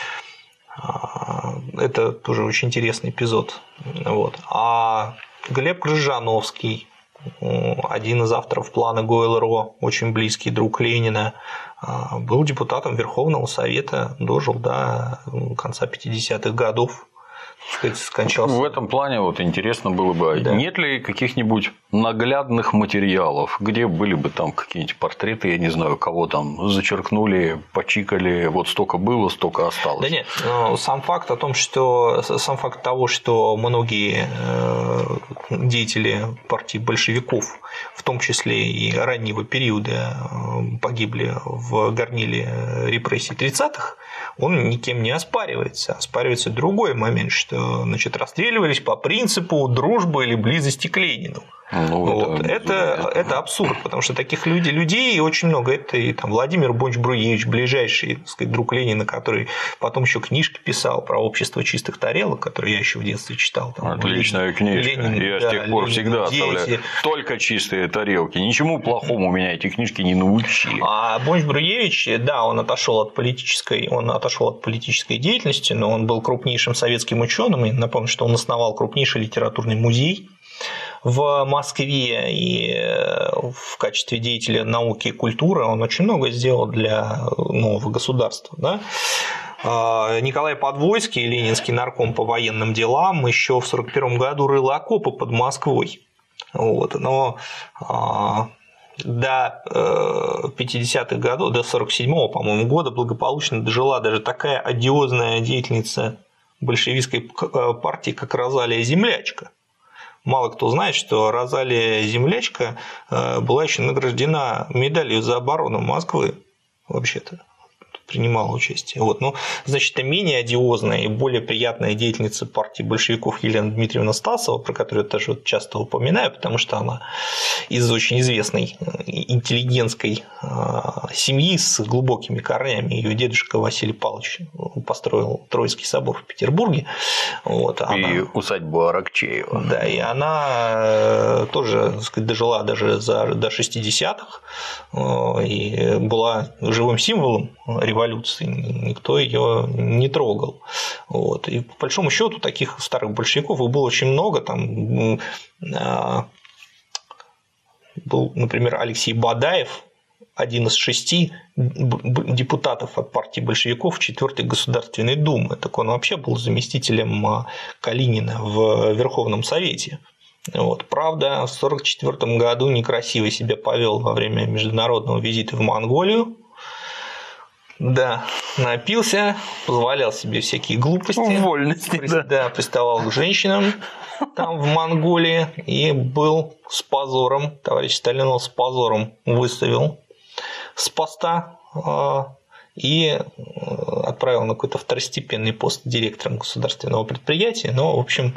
Это тоже очень интересный эпизод. А Глеб Крыжановский, один из авторов плана ГО-ЛРО, очень близкий друг Ленина, был депутатом Верховного Совета, дожил до конца 50-х годов, скончался.
В этом плане интересно было бы, нет ли каких-нибудь наглядных материалов, где были бы там какие-нибудь портреты, я не знаю, кого там зачеркнули, почикали, столько было, столько осталось.
Да нет, сам факт того, что многие деятели партии большевиков, в том числе и раннего периода, погибли в горниле репрессий 30-х, он никем не оспаривается. Оспаривается другой момент, что расстреливались по принципу дружбы или близости к Ленину. Это абсурд, потому что таких людей очень много. Это и Владимир Бонч-Бруевич, ближайший, друг Ленина, который потом еще книжки писал про общество чистых тарелок, которые я еще в детстве читал.
Отличная книжка. Я с тех пор всегда оставляю только чистые тарелки. Ничему плохому меня эти книжки не научили.
А Бонч-Бруевич, да, он отошел от политической деятельности, но он был крупнейшим советским ученым. И напомню, что он основал крупнейший литературный музей в Москве, и в качестве деятеля науки и культуры он очень много сделал для нового государства. Да? Николай Подвойский, ленинский нарком по военным делам, еще в 1941 году рыл окопы под Москвой. Но до 50-х годов, до 1947-го, по-моему, года благополучно дожила даже такая одиозная деятельница большевистской партии, как Розалия Землячка. Мало кто знает, что Розалия Землячка была еще награждена медалью за оборону Москвы, вообще-то принимала участие. Менее одиозная и более приятная деятельница партии большевиков Елена Дмитриевна Стасова, про которую я тоже часто упоминаю, потому что она из очень известной интеллигентской семьи с глубокими корнями. Ее дедушка Василий Павлович построил Троицкий собор в Петербурге.
И усадьбу Аракчеева.
Да, и она тоже, дожила даже до 60-х и была живым символом революции, никто ее не трогал. И по большому счету таких старых большевиков было очень много. Там был, например, Алексей Бадаев, один из 6 депутатов от партии большевиков 4-й Государственной Думы. Так он вообще был заместителем Калинина в Верховном Совете. Правда, в 1944 году некрасиво себя повел во время международного визита в Монголию. Да, напился, позволял себе всякие глупости.
Вольности,
да, приставал к женщинам там в Монголии и был с позором, товарищ Сталин его с позором выставил с поста и отправил на какой-то второстепенный пост директором государственного предприятия. Но, в общем,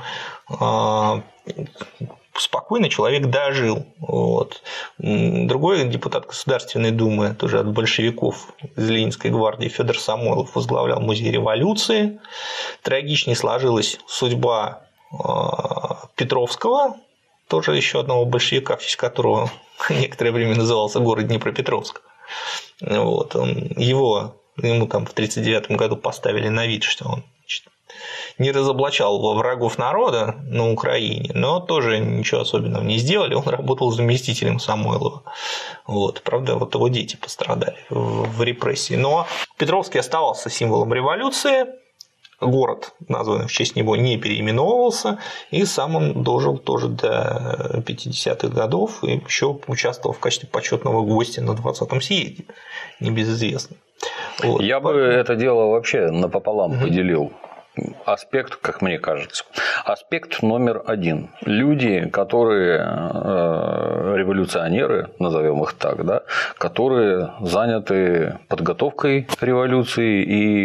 спокойно человек дожил. Другой депутат Государственной Думы, тоже от большевиков из Ленинской гвардии, Федор Самойлов, возглавлял музей революции. Трагичнее сложилась судьба Петровского, тоже еще одного большевика, в честь которого некоторое время назывался город Днепропетровск. Ему там в 1939 году поставили на вид, что он не разоблачал врагов народа на Украине, но тоже ничего особенного не сделали. Он работал заместителем Самойлова. Вот. Правда, вот его дети пострадали в репрессии. Но Петровский оставался символом революции. Город, названный в честь него, не переименовывался, и сам он дожил тоже до 50-х годов и еще участвовал в качестве почетного гостя на 20-м съезде, небезызвестно. Вот.
Я бы это дело вообще напополам поделил. Аспект, как мне кажется. Аспект номер один. Люди, которые революционеры, назовем их так, да, которые заняты подготовкой к революции и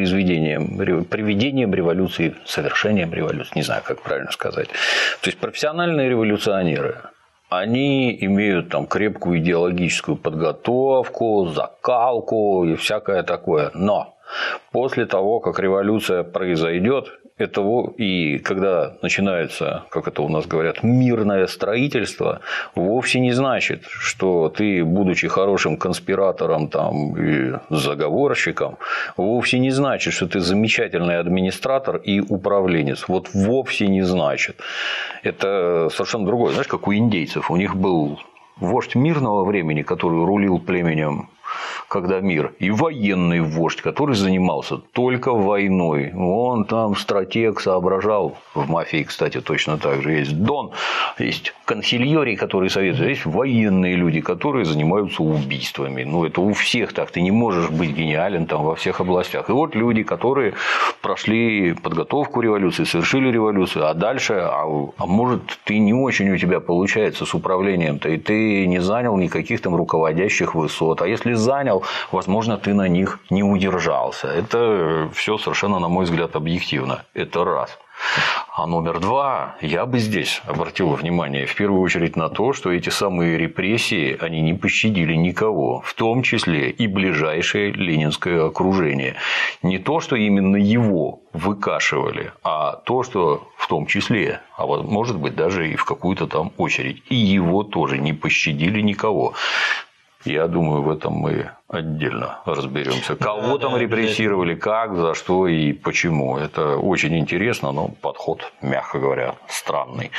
приведением революции, совершением революции, не знаю, как правильно сказать. То есть профессиональные революционеры. Они имеют там крепкую идеологическую подготовку, закалку и всякое такое. Но после того, как революция произойдет, и когда начинается, как это у нас говорят, мирное строительство, вовсе не значит, что ты, будучи хорошим конспиратором там, и заговорщиком, вовсе не значит, что ты замечательный администратор и управленец. Вот вовсе не значит. Это совершенно другое. Знаешь, как у индейцев. У них был вождь мирного времени, который рулил племенем, когда мир, и военный вождь, который занимался только войной. Он там стратег, соображал. В мафии, кстати, точно так же есть дон, есть консильерий, которые советуют, есть военные люди, которые занимаются убийствами. Ну, это у всех так. Ты не можешь быть гениален там во всех областях. И вот люди, которые прошли подготовку революции, совершили революцию, а дальше, а может, ты не очень у тебя получается с управлением-то, и ты не занял никаких там руководящих высот. А если занял, возможно, ты на них не удержался. Это все совершенно, на мой взгляд, объективно. Это раз. А номер два, я бы здесь обратил внимание в первую очередь на то, что эти самые репрессии, они не пощадили никого, в том числе и ближайшее ленинское окружение. Не то, что именно его выкашивали, а то, что в том числе, а может быть даже и в какую-то там очередь, и его тоже не пощадили никого. Я думаю, в этом мы отдельно разберемся. Кого там репрессировали, как, за что и почему. Это очень интересно, но подход, мягко говоря, странный.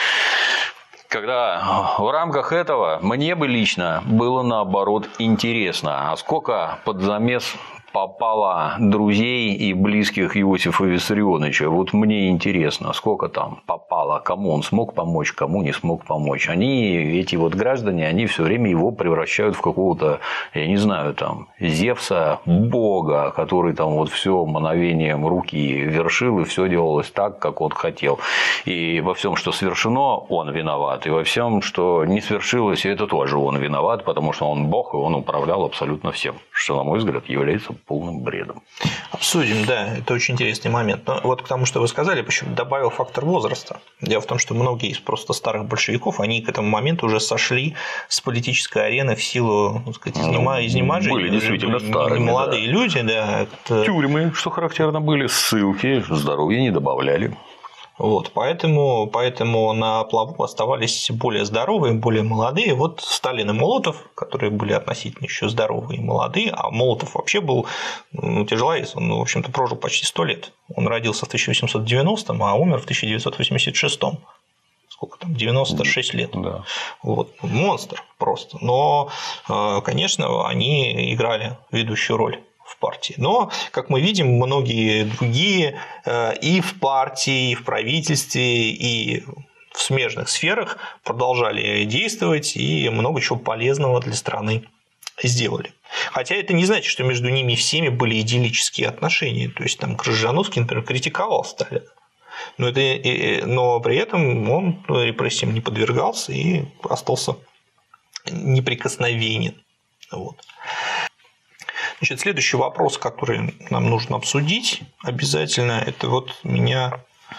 Когда в рамках этого мне бы лично было наоборот интересно, а сколько под замес попало друзей и близких Иосифа Виссарионовича. Вот мне интересно, сколько там попало, кому он смог помочь, кому не смог помочь. Эти вот граждане, они все время его превращают в какого-то, я не знаю, там, Зевса, бога, который там вот все мановением руки вершил, и все делалось так, как он хотел. И во всем, что свершено, он виноват. И во всем, что не свершилось, это тоже он виноват, потому что он бог, и он управлял абсолютно всем. Что, на мой взгляд, является полным бредом.
Обсудим, да, это очень интересный момент. Но вот к тому, что вы сказали, почему добавил фактор возраста. Дело в том, что многие из просто старых большевиков, они к этому моменту уже сошли с политической арены в силу, так сказать, изнеможения.
Были действительно старые.
Молодые люди, да.
Тюрьмы, что характерно, были, ссылки, здоровья не добавляли.
Вот, поэтому на плаву оставались более здоровые, более молодые. Вот Сталин и Молотов, которые были относительно еще здоровые и молодые, а Молотов вообще был тяжеловес, он, в общем-то, прожил почти 100 лет. Он родился в 1890-м, а умер в 1986-м. Сколько там, 96 лет.
Да.
Вот. Монстр просто. Но, конечно, они играли ведущую роль в партии. Но, как мы видим, многие другие и в партии, и в правительстве, и в смежных сферах продолжали действовать и много чего полезного для страны сделали. Хотя это не значит, что между ними всеми были идиллические отношения. То есть там Крыжановский, например, критиковал Сталина. Но при этом он репрессиям не подвергался и остался неприкосновенен. Вот. Значит, следующий вопрос, который нам нужно обсудить обязательно, это вот меня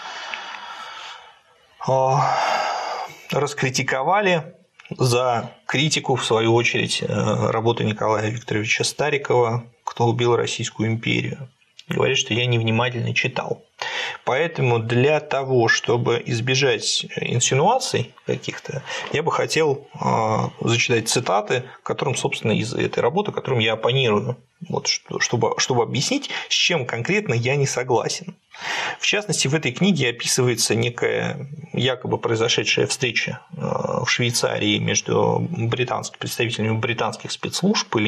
раскритиковали за критику, в свою очередь, работы Николая Викторовича Старикова «Кто убил Российскую империю». Говорит, что я невнимательно читал. Поэтому для того, чтобы избежать инсинуаций каких-то, я бы хотел зачитать цитаты, которым, собственно, из этой работы, которым я оппонирую, вот, чтобы объяснить, с чем конкретно я не согласен. В частности, в этой книге описывается некая якобы произошедшая встреча в Швейцарии между представителями британских спецслужб или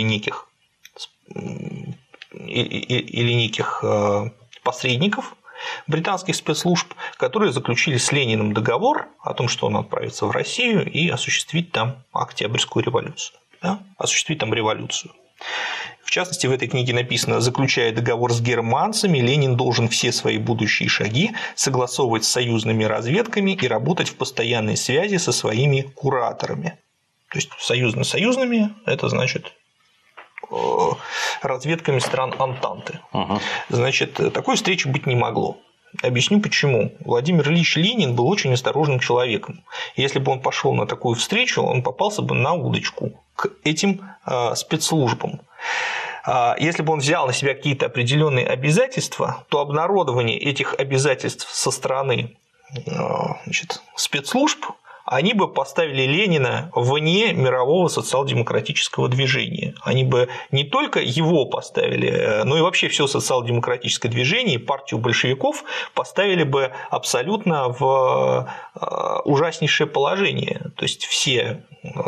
неких посредников британских спецслужб, которые заключили с Лениным договор о том, что он отправится в Россию и осуществит там Октябрьскую революцию. Да? Осуществит там революцию. В частности, в этой книге написано: заключая договор с германцами, Ленин должен все свои будущие шаги согласовывать с союзными разведками и работать в постоянной связи со своими кураторами. То есть союзными – это значит разведками стран Антанты. Значит, такой встречи быть не могло. Объясню почему. Владимир Ильич Ленин был очень осторожным человеком. Если бы он пошел на такую встречу, он попался бы на удочку к этим спецслужбам. Если бы он взял на себя какие-то определенные обязательства, то обнародование этих обязательств со стороны спецслужб, они бы поставили Ленина вне мирового социал-демократического движения. Они бы не только его поставили, но и вообще все социал-демократическое движение и партию большевиков поставили бы абсолютно в ужаснейшее положение. То есть все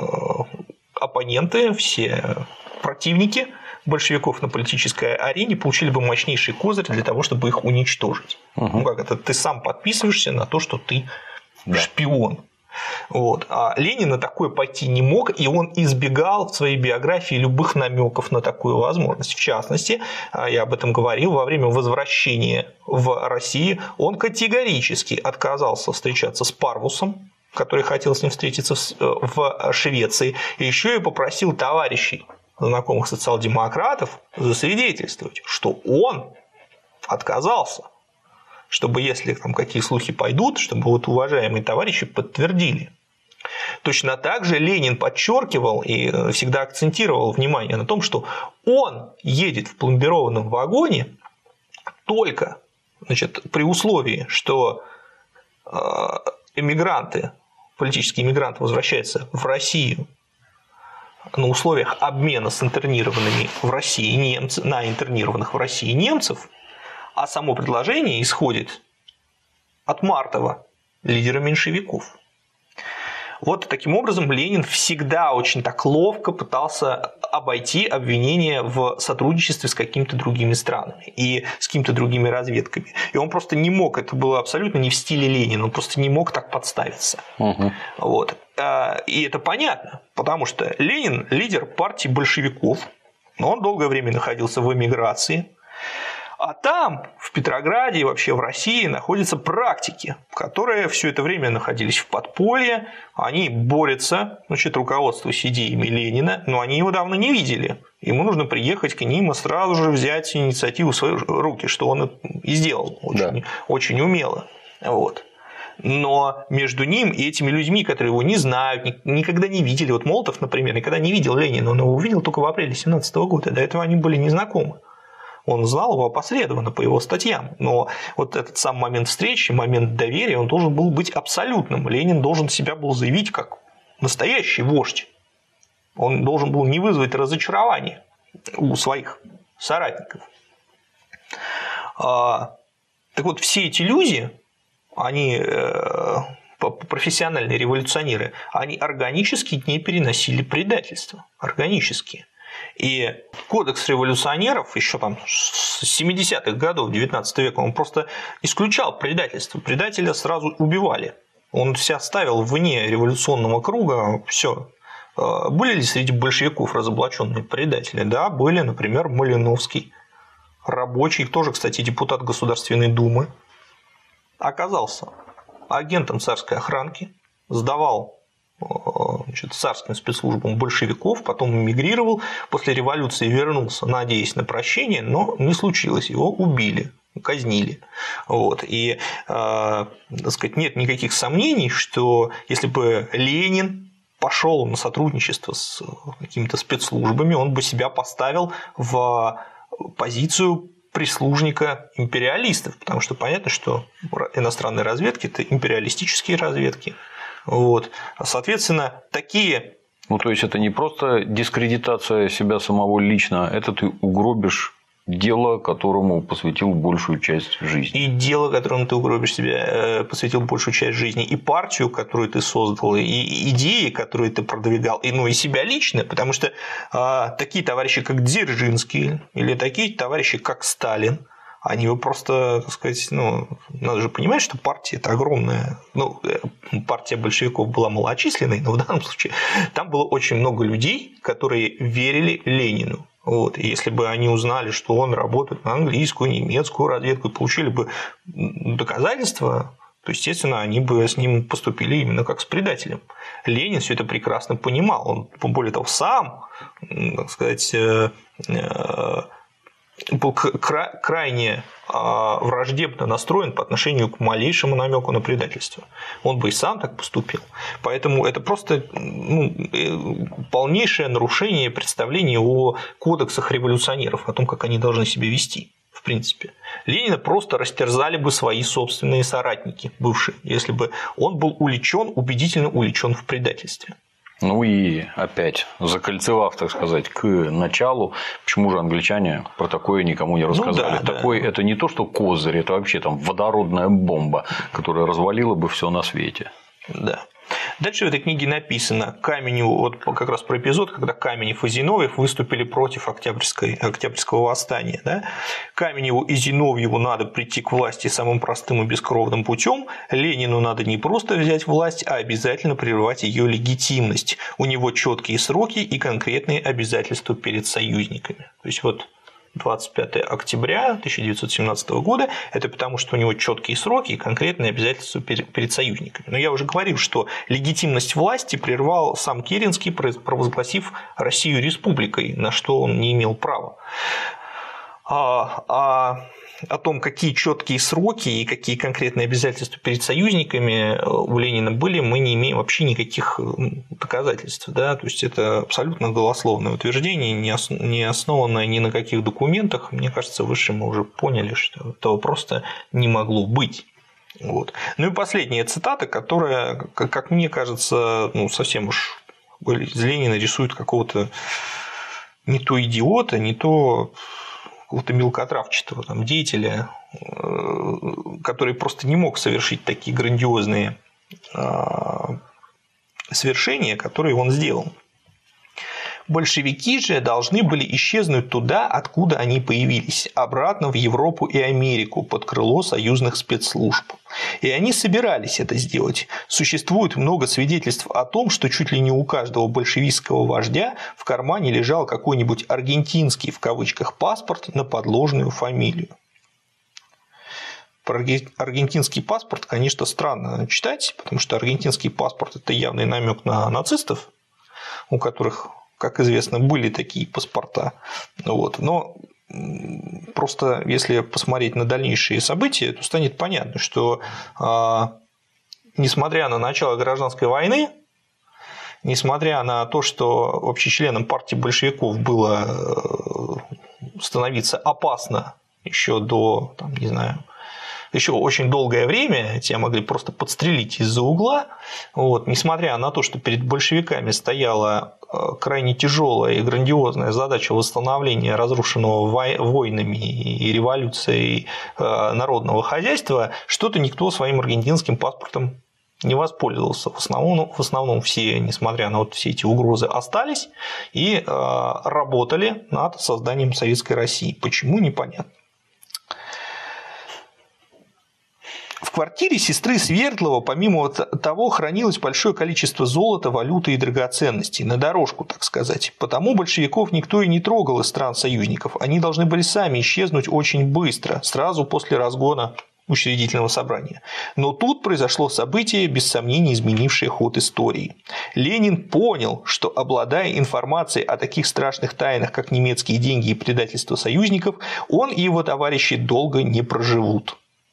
оппоненты, все противники большевиков на политической арене получили бы мощнейший козырь для того, чтобы их уничтожить. Ну как это? Ты сам подписываешься на то, что ты шпион. Вот. А Ленин на такое пойти не мог, и он избегал в своей биографии любых намеков на такую возможность. В частности, я об этом говорил, во время возвращения в Россию он категорически отказался встречаться с Парвусом, который хотел с ним встретиться в Швеции, и еще и попросил товарищей, знакомых социал-демократов, засвидетельствовать, что он отказался, чтобы, если там какие слухи пойдут, чтобы вот уважаемые товарищи подтвердили. Точно так же Ленин подчеркивал и всегда акцентировал внимание на том, что он едет в пломбированном вагоне только, значит, при условии, что политические эмигранты возвращаются в Россию на условиях обмена с интернированными в России на интернированных в России немцев, а само предложение исходит от Мартова, лидера меньшевиков. Вот таким образом Ленин всегда очень так ловко пытался обойти обвинения в сотрудничестве с какими-то другими странами и с какими-то другими разведками. И он просто не мог, это было абсолютно не в стиле Ленина, он просто не мог так подставиться. Вот. И это понятно, потому что Ленин – лидер партии большевиков, но он долгое время находился в эмиграции. А там, в Петрограде и вообще в России, находятся практики, которые все это время находились в подполье, они борются, значит, руководствуясь идеями Ленина, но они его давно не видели. Ему нужно приехать к ним и сразу же взять инициативу в свои руки, что он и сделал очень умело. Вот. Но между ним и этими людьми, которые его не знают, никогда не видели, вот Молотов, например, никогда не видел Ленина, он его увидел только в апреле 1917 года, до этого они были незнакомы. Он знал его опосредованно по его статьям, но вот этот сам момент встречи, момент доверия, он должен был быть абсолютным. Ленин должен себя был заявить как настоящий вождь. Он должен был не вызвать разочарования у своих соратников. Так вот, все эти люди, они, профессиональные революционеры, они органически не переносили предательство. Органически. И кодекс революционеров еще там с 70-х годов 19 века, он просто исключал предательство. Предателя сразу убивали. Он себя ставил вне революционного круга. Все. Были ли среди большевиков разоблаченные предатели? Да, были, например, Малиновский, рабочий, тоже, кстати, депутат Государственной Думы, оказался агентом царской охранки, сдавал, значит, царским спецслужбам большевиков, потом эмигрировал, после революции вернулся, надеясь на прощение, но не случилось, его убили, казнили. Вот. И, так сказать, нет никаких сомнений, что если бы Ленин пошел на сотрудничество с какими-то спецслужбами, он бы себя поставил в позицию прислужника империалистов, потому что понятно, что иностранные разведки – это империалистические разведки. Вот. Соответственно, такие…
То есть, это не просто дискредитация себя самого лично, это ты угробишь дело, которому посвятил большую часть жизни.
И дело, которому ты угробишь себя, посвятил большую часть жизни, и партию, которую ты создал, и идеи, которые ты продвигал, и себя лично, потому что такие товарищи, как Дзержинский, или такие товарищи, как Сталин, они бы просто, так сказать, надо же понимать, что партия – это огромная. Партия большевиков была малочисленной, но в данном случае там было очень много людей, которые верили Ленину. И если бы они узнали, что он работает на английскую, немецкую разведку и получили бы доказательства, то, естественно, они бы с ним поступили именно как с предателем. Ленин все это прекрасно понимал. Он, более того, сам, так сказать, был крайне враждебно настроен по отношению к малейшему намеку на предательство. Он бы и сам так поступил. Поэтому это просто полнейшее нарушение представления о кодексах революционеров, о том, как они должны себя вести. В принципе, Ленина просто растерзали бы свои собственные соратники, бывшие, если бы он был убедительно увлечен в предательстве.
И опять, закольцевав, так сказать, к началу, почему же англичане про такое никому не рассказали? Это не то, что козырь, это вообще там водородная бомба, которая развалила бы все на свете.
Да. Дальше в этой книге написано, Каменеву, как раз про эпизод, когда Каменев и Зиновьев выступили против Октябрьского восстания. Да? Каменеву и Зиновьеву надо прийти к власти самым простым и бескровным путем. Ленину надо не просто взять власть, а обязательно прервать ее легитимность. У него четкие сроки и конкретные обязательства перед союзниками. То есть 25 октября 1917 года – это потому, что у него четкие сроки и конкретные обязательства перед союзниками. Но я уже говорил, что легитимность власти прервал сам Керенский, провозгласив Россию республикой, на что он не имел права. О том, какие четкие сроки и какие конкретные обязательства перед союзниками у Ленина были, мы не имеем вообще никаких доказательств. Да? То есть это абсолютно голословное утверждение, не основанное ни на каких документах. Мне кажется, выше мы уже поняли, что этого просто не могло быть. И последняя цитата, которая, как мне кажется, совсем уж из Ленина рисует какого-то не то идиота, не то какого-то мелкотравчатого деятеля, который просто не мог совершить такие грандиозные свершения, которые он сделал. Большевики же должны были исчезнуть туда, откуда они появились, обратно в Европу и Америку под крыло союзных спецслужб. И они собирались это сделать. Существует много свидетельств о том, что чуть ли не у каждого большевистского вождя в кармане лежал какой-нибудь «аргентинский» в кавычках паспорт на подложную фамилию. Про аргентинский паспорт, конечно, странно читать, потому что аргентинский паспорт – это явный намек на нацистов, у которых, как известно, были такие паспорта. Но просто если посмотреть на дальнейшие события, то станет понятно, что несмотря на начало гражданской войны, несмотря на то, что вообще членам партии большевиков было становиться опасно еще до, еще очень долгое время, тебя могли просто подстрелить из-за угла. Несмотря на то, что перед большевиками стояла крайне тяжелая и грандиозная задача восстановления разрушенного войнами и революцией народного хозяйства, что-то никто своим аргентинским паспортом не воспользовался. В основном все, несмотря на все эти угрозы, остались и работали над созданием Советской России. Почему, непонятно. В квартире сестры Свердлова, помимо того, хранилось большое количество золота, валюты и драгоценностей, на дорожку, так сказать. Потому большевиков никто и не трогал из стран-союзников. Они должны были сами исчезнуть очень быстро, сразу после разгона Учредительного собрания. Но тут произошло событие, без сомнений изменившее ход истории. Ленин понял, что, обладая информацией о таких страшных тайнах, как немецкие деньги и предательство союзников, он и его товарищи долго не проживут.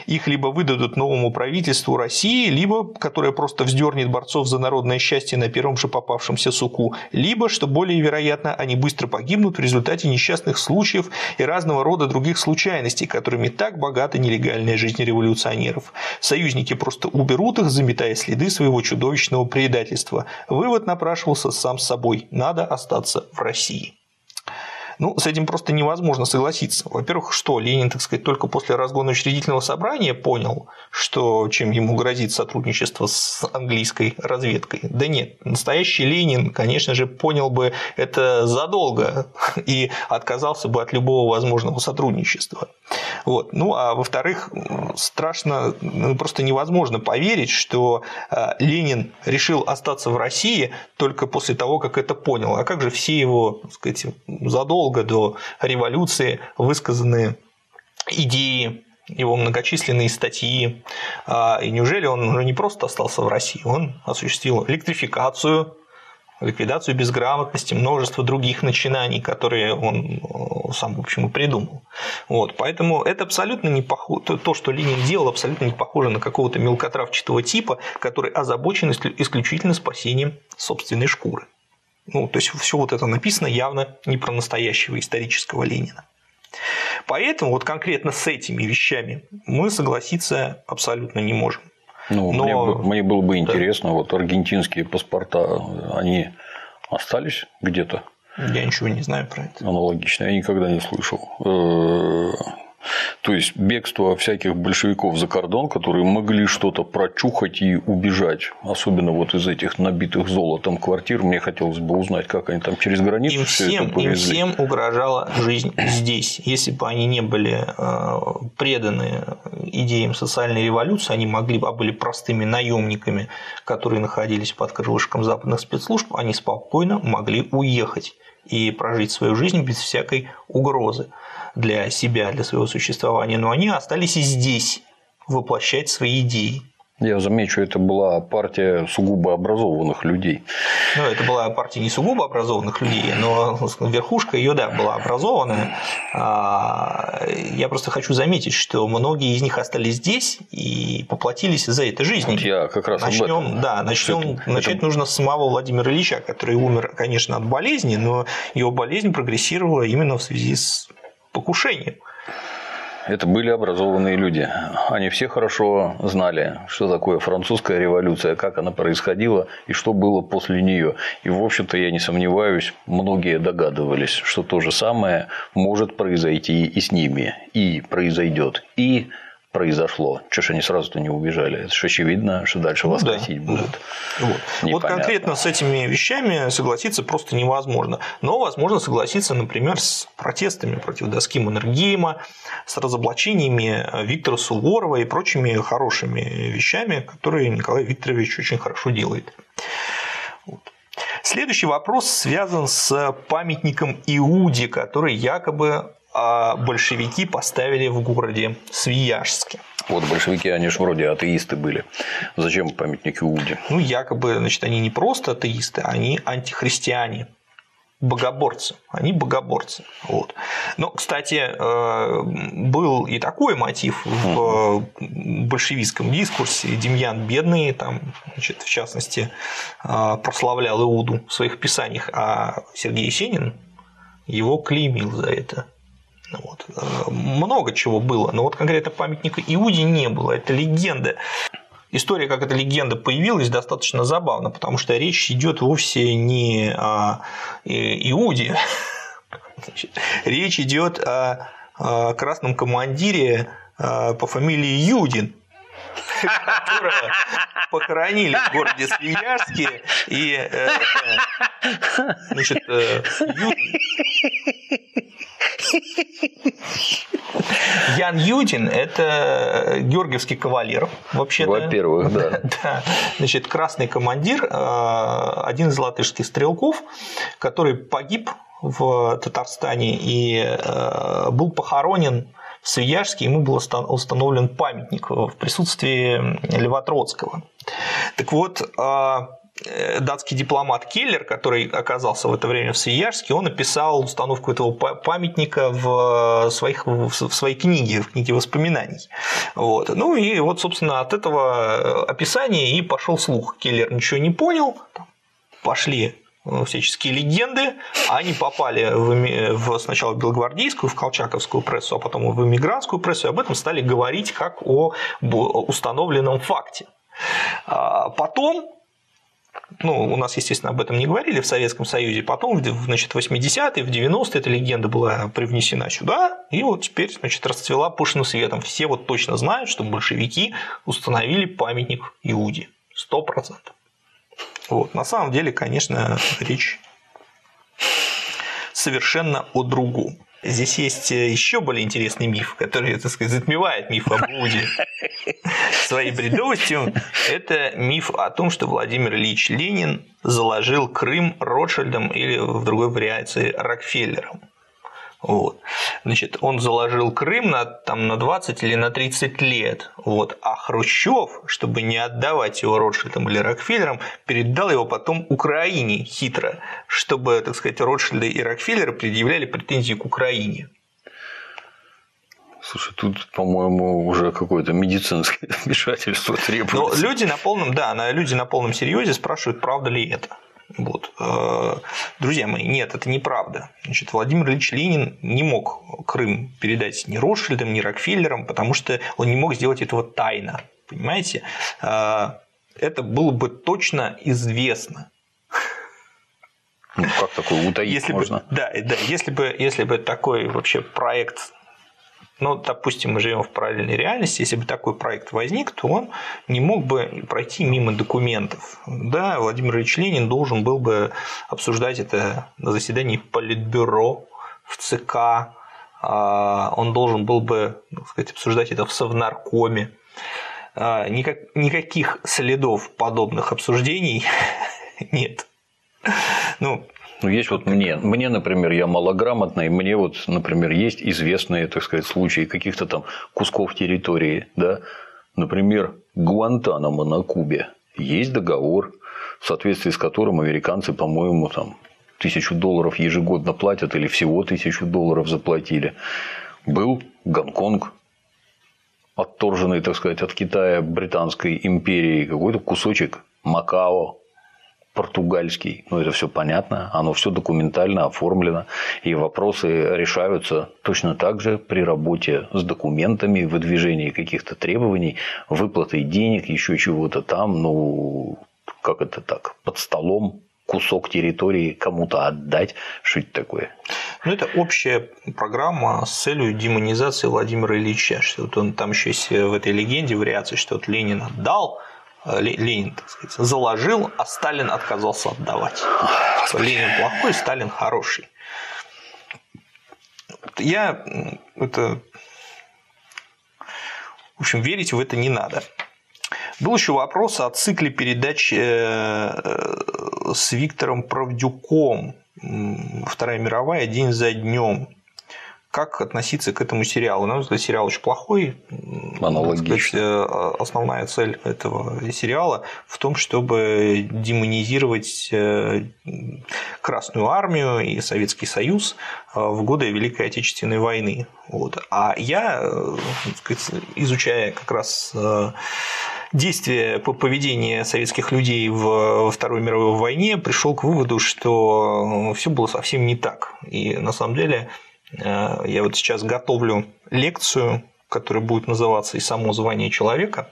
их либо выдадут новому правительству России, либо которое просто вздернет борцов за народное счастье на первом же попавшемся суку, либо, что более вероятно, они быстро погибнут в результате несчастных случаев и разного рода других случайностей, которыми так богата нелегальная жизнь революционеров. Союзники просто уберут их, заметая следы своего чудовищного предательства. Вывод напрашивался сам с собой – надо остаться в России. Ну, с этим просто невозможно согласиться. Во-первых, что Ленин, так сказать, только после разгона учредительного собрания понял, что чем ему грозит сотрудничество с английской разведкой. Да нет, настоящий Ленин, конечно же, понял бы это задолго и отказался бы от любого возможного сотрудничества. Вот. Ну, а во-вторых, страшно, просто невозможно поверить, что Ленин решил остаться в России только после того, как это понял. А как же все его, так сказать, задолго до революции высказанные идеи, его многочисленные статьи. И неужели он уже не просто остался в России, он осуществил электрификацию, ликвидацию безграмотности, множество других начинаний, которые он сам, в общем, и придумал. Вот. Поэтому это абсолютно не похоже, то, что Ленин делал, абсолютно не похоже на какого-то мелкотравчатого типа, который озабочен исключительно спасением собственной шкуры. Ну, то есть все вот это написано явно не про настоящего исторического Ленина. Поэтому вот конкретно с этими вещами мы согласиться абсолютно не можем.
Ну, мне было бы интересно, вот аргентинские паспорта, они остались где-то?
Я ничего не знаю про это.
Аналогично, я никогда не слышал. То есть бегство всяких большевиков за кордон, которые могли что-то прочухать и убежать, особенно вот из этих набитых золотом квартир, мне хотелось бы узнать, как они там через границу
им всем угрожала жизнь здесь. Если бы они не были преданы идеям социальной революции, они были простыми наемниками, которые находились под крылышком западных спецслужб, они спокойно могли уехать и прожить свою жизнь без всякой угрозы для себя, для своего существования, но они остались и здесь воплощать свои идеи.
Я замечу, это была партия сугубо образованных людей.
Ну, это была партия не сугубо образованных людей, но верхушка ее, да, была образованная. Я просто хочу заметить, что многие из них остались здесь и поплатились за это жизнью.
Вот я как раз
начать нужно с самого Владимира Ильича, который умер, конечно, от болезни, но его болезнь прогрессировала именно в связи с покушением.
Это были образованные люди. Они все хорошо знали, что такое французская революция, как она происходила и что было после нее. И, в общем-то, я не сомневаюсь, многие догадывались, что то же самое может произойти и с ними. И произойдет. И произошло. Чего ж они сразу-то не убежали? Это же очевидно, что дальше вас косить будут.
Да. Вот конкретно с этими вещами согласиться просто невозможно. Но возможно согласиться, например, с протестами против доски Маннергейма, с разоблачениями Виктора Суворова и прочими хорошими вещами, которые Николай Викторович очень хорошо делает. Вот. Следующий вопрос связан с памятником Иуде, который якобы большевики поставили в городе Свияжске.
Вот большевики, они же вроде атеисты были. Зачем памятник Иуде?
Ну, якобы, значит, они не просто атеисты, они антихристиане, богоборцы. Они богоборцы. Вот. Но, кстати, был и такой мотив в большевистском дискурсе. Демьян Бедный, там, значит, в частности, прославлял Иуду в своих писаниях, а Сергей Есенин его клеймил за это. Вот. Много чего было, но вот конкретно памятника Иуде не было, это легенда. История, как эта легенда появилась, достаточно забавна, потому что речь идет вовсе не о Иуде, речь идет о красном командире по фамилии Юдин, которого похоронили в городе Свияжске, и значит, Ян Юдин – это георгиевский кавалер, вообще-то.
Во-первых, да.
Да. Значит, красный командир, один из латышских стрелков, который погиб в Татарстане и был похоронен в Свияжске, ему был установлен памятник в присутствии Льва Троцкого. Так вот, датский дипломат Келлер, который оказался в это время в Свияжске, он описал установку этого памятника в своей книге, в книге воспоминаний. Вот. Ну и вот, собственно, от этого описания и пошел слух. Келлер ничего не понял, пошли всяческие легенды, они попали сначала в белогвардейскую, в колчаковскую прессу, а потом в эмигрантскую прессу, и об этом стали говорить как о установленном факте. Потом, у нас, естественно, об этом не говорили в Советском Союзе, потом, значит, в 80-е, в 90-е эта легенда была привнесена сюда, и вот теперь, значит, расцвела пышным светом. Все вот точно знают, что большевики установили памятник Иуде. 100%. Вот. На самом деле, конечно, речь совершенно о другом. Здесь есть еще более интересный миф, который, так сказать, затмевает миф об Иуде своей бредовостью. Это миф о том, что Владимир Ильич Ленин заложил Крым Ротшильдом или в другой вариации Рокфеллером. Вот. Значит, он заложил Крым на 20 или на 30 лет. Вот. А Хрущев, чтобы не отдавать его Ротшильдам или Рокфеллерам, передал его потом Украине хитро, чтобы, так сказать, Ротшильды и Рокфеллеры предъявляли претензии к Украине.
Слушай, тут, по-моему, уже какое-то медицинское вмешательство требуется.
Но люди на полном серьезе спрашивают, правда ли это. Вот. Друзья мои, нет, это неправда. Значит, Владимир Ильич Ленин не мог Крым передать ни Ротшильдам, ни Рокфеллерам, потому что он не мог сделать этого тайно. Понимаете? Это было бы точно известно.
Ну, как такое утаить можно?
Если бы такой вообще проект. Допустим, мы живем в параллельной реальности, если бы такой проект возник, то он не мог бы пройти мимо документов. Да, Владимир Ильич Ленин должен был бы обсуждать это на заседании Политбюро, в ЦК, он должен был бы, так сказать, обсуждать это в Совнаркоме. Никаких следов подобных обсуждений нет.
Есть вот мне, например, я малограмотный, мне вот, например, есть известные, так сказать, случаи каких-то там кусков территории, да, например, Гуантанамо на Кубе. Есть договор, в соответствии с которым американцы, по-моему, там $1000 ежегодно платят или всего $1000 заплатили. Был Гонконг, отторженный, так сказать, от Китая Британской империи, какой-то кусочек Макао, португальский, это все понятно, оно все документально оформлено, и вопросы решаются точно так же при работе с документами, выдвижении каких-то требований, выплатой денег, еще чего-то там, как это так, под столом кусок территории кому-то отдать, что это такое?
Это общая программа с целью демонизации Владимира Ильича, что вот он там еще есть в этой легенде вариации, что вот Ленин отдал, Ленин, так сказать, заложил, а Сталин отказался отдавать. Ленин плохой, Сталин хороший. В общем, верить в это не надо. Был еще вопрос о цикле передач с Виктором Правдюком «Вторая мировая. День за днем». Как относиться к этому сериалу? На мой взгляд, сериал очень плохой.
Аналогично.
Основная цель этого сериала в том, чтобы демонизировать Красную армию и Советский Союз в годы Великой Отечественной войны. Вот. А я, изучая как раз действия по поведению советских людей во Второй мировой войне, пришел к выводу, что все было совсем не так. И на самом деле я вот сейчас готовлю лекцию, которая будет называться «И само звание человека».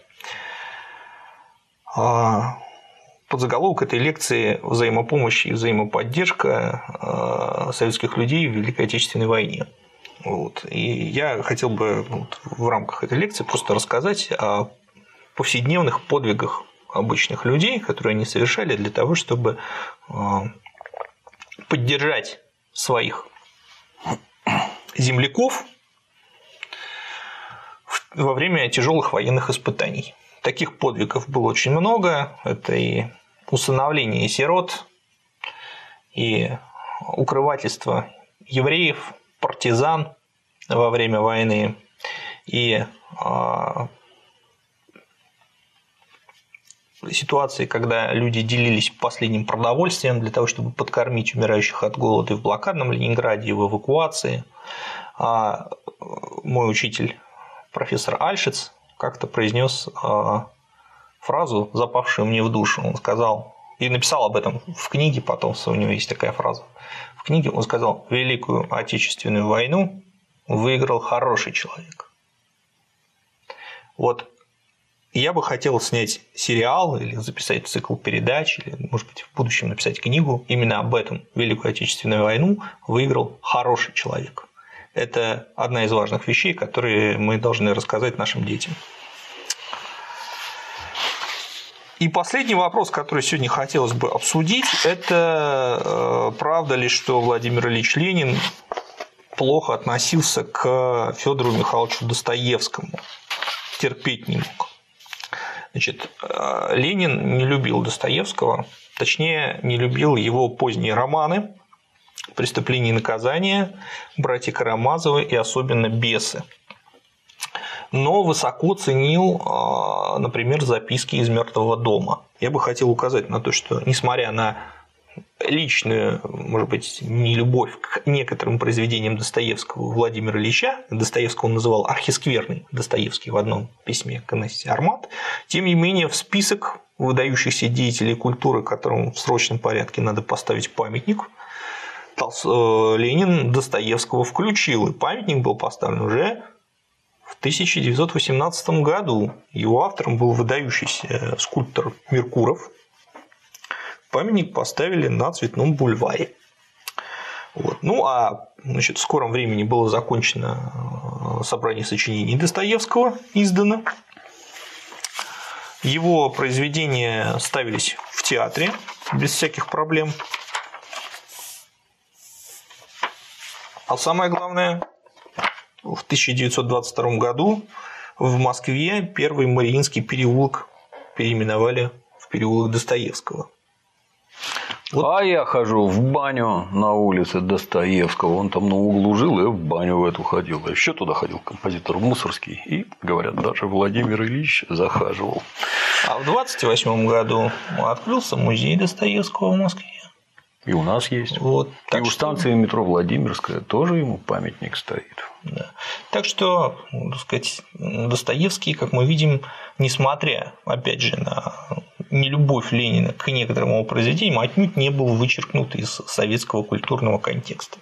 Подзаголовок этой лекции «Взаимопомощь и взаимоподдержка советских людей в Великой Отечественной войне». Вот. И я хотел бы в рамках этой лекции просто рассказать о повседневных подвигах обычных людей, которые они совершали для того, чтобы поддержать своих земляков во время тяжелых военных испытаний. Таких подвигов было очень много. Это и усыновление сирот, и укрывательство евреев, партизан во время войны, и ситуации, когда люди делились последним продовольствием для того, чтобы подкормить умирающих от голода и в блокадном Ленинграде, и в эвакуации. А мой учитель, профессор Альшиц, как-то произнес фразу, запавшую мне в душу. Он сказал, и написал об этом в книге, потом у него есть такая фраза. В книге он сказал: «Великую Отечественную войну выиграл хороший человек». Вот я бы хотел снять сериал или записать цикл передач, или, может быть, в будущем написать книгу именно об этом. Великую Отечественную войну выиграл хороший человек. Это одна из важных вещей, которые мы должны рассказать нашим детям. И последний вопрос, который сегодня хотелось бы обсудить, это правда ли, что Владимир Ильич Ленин плохо относился к Федору Михайловичу Достоевскому, терпеть не мог. Значит, Ленин не любил Достоевского, точнее, не любил его поздние романы «Преступление и наказание», «Братья Карамазовы» и особенно «Бесы». Но высоко ценил, например, записки из «Мертвого дома». Я бы хотел указать на то, что, несмотря на личную, может быть, нелюбовь к некоторым произведениям Достоевского Владимира Ильича, Достоевского он называл архискверный Достоевский в одном письме к Инессе Армат, тем не менее в список выдающихся деятелей культуры, которым в срочном порядке надо поставить памятник, Ленин Достоевского включил, и памятник был поставлен уже в 1918 году. Его автором был выдающийся скульптор Меркуров. Памятник поставили на Цветном бульваре. Вот. Ну а в скором времени было закончено собрание сочинений Достоевского, издано. Его произведения ставились в театре без всяких проблем. А самое главное, в 1922 году в Москве первый Мариинский переулок переименовали в переулок Достоевского.
Вот. А я хожу в баню на улице Достоевского, он там на углу жил, и в баню в эту ходил. А еще туда ходил композитор Мусорский, и, говорят, даже Владимир Ильич захаживал.
А в 1928 году открылся музей Достоевского в Москве.
И у нас есть.
Вот,
и у станции метро Владимирская тоже ему памятник стоит.
Да. Так что, так сказать, Достоевский, как мы видим, несмотря, опять же, на нелюбовь Ленина к некоторым его произведениям, отнюдь не был вычеркнут из советского культурного контекста.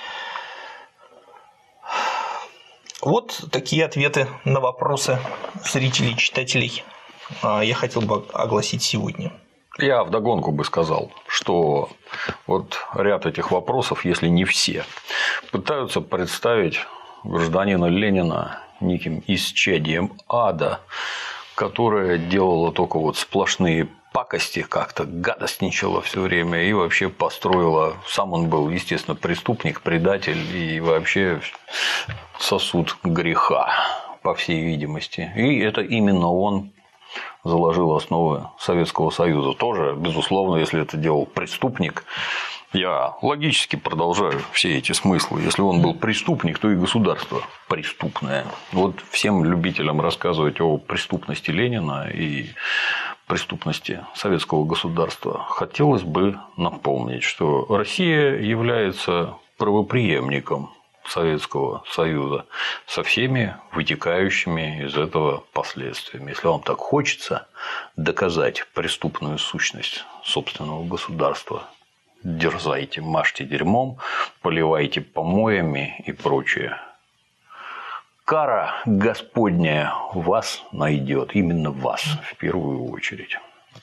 Вот такие ответы на вопросы зрителей и читателей я хотел бы огласить сегодня.
Я вдогонку бы сказал, что вот ряд этих вопросов, если не все, пытаются представить гражданина Ленина неким исчадием ада, которое делало только вот сплошные пакости, как-то гадостничало все время и вообще построило. Сам он был, естественно, преступник, предатель и вообще сосуд греха, по всей видимости. И это именно он заложил основы Советского Союза. Тоже, безусловно, если это делал преступник, я логически продолжаю все эти смыслы. Если он был преступник, то и государство преступное. Вот всем любителям рассказывать о преступности Ленина и преступности советского государства хотелось бы напомнить, что Россия является правопреемником Советского Союза со всеми вытекающими из этого последствиями. Если вам так хочется доказать преступную сущность собственного государства, дерзайте, мажьте дерьмом, поливайте помоями и прочее. Кара Господня вас найдет, именно вас в первую очередь.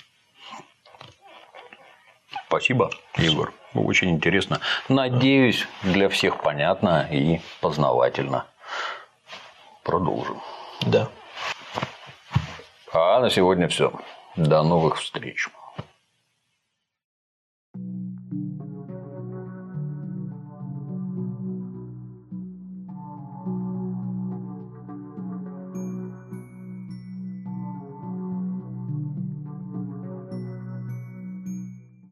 Спасибо, Егор. Очень интересно. Надеюсь, для всех понятно и познавательно. Продолжим.
Да.
А на сегодня все. До новых встреч.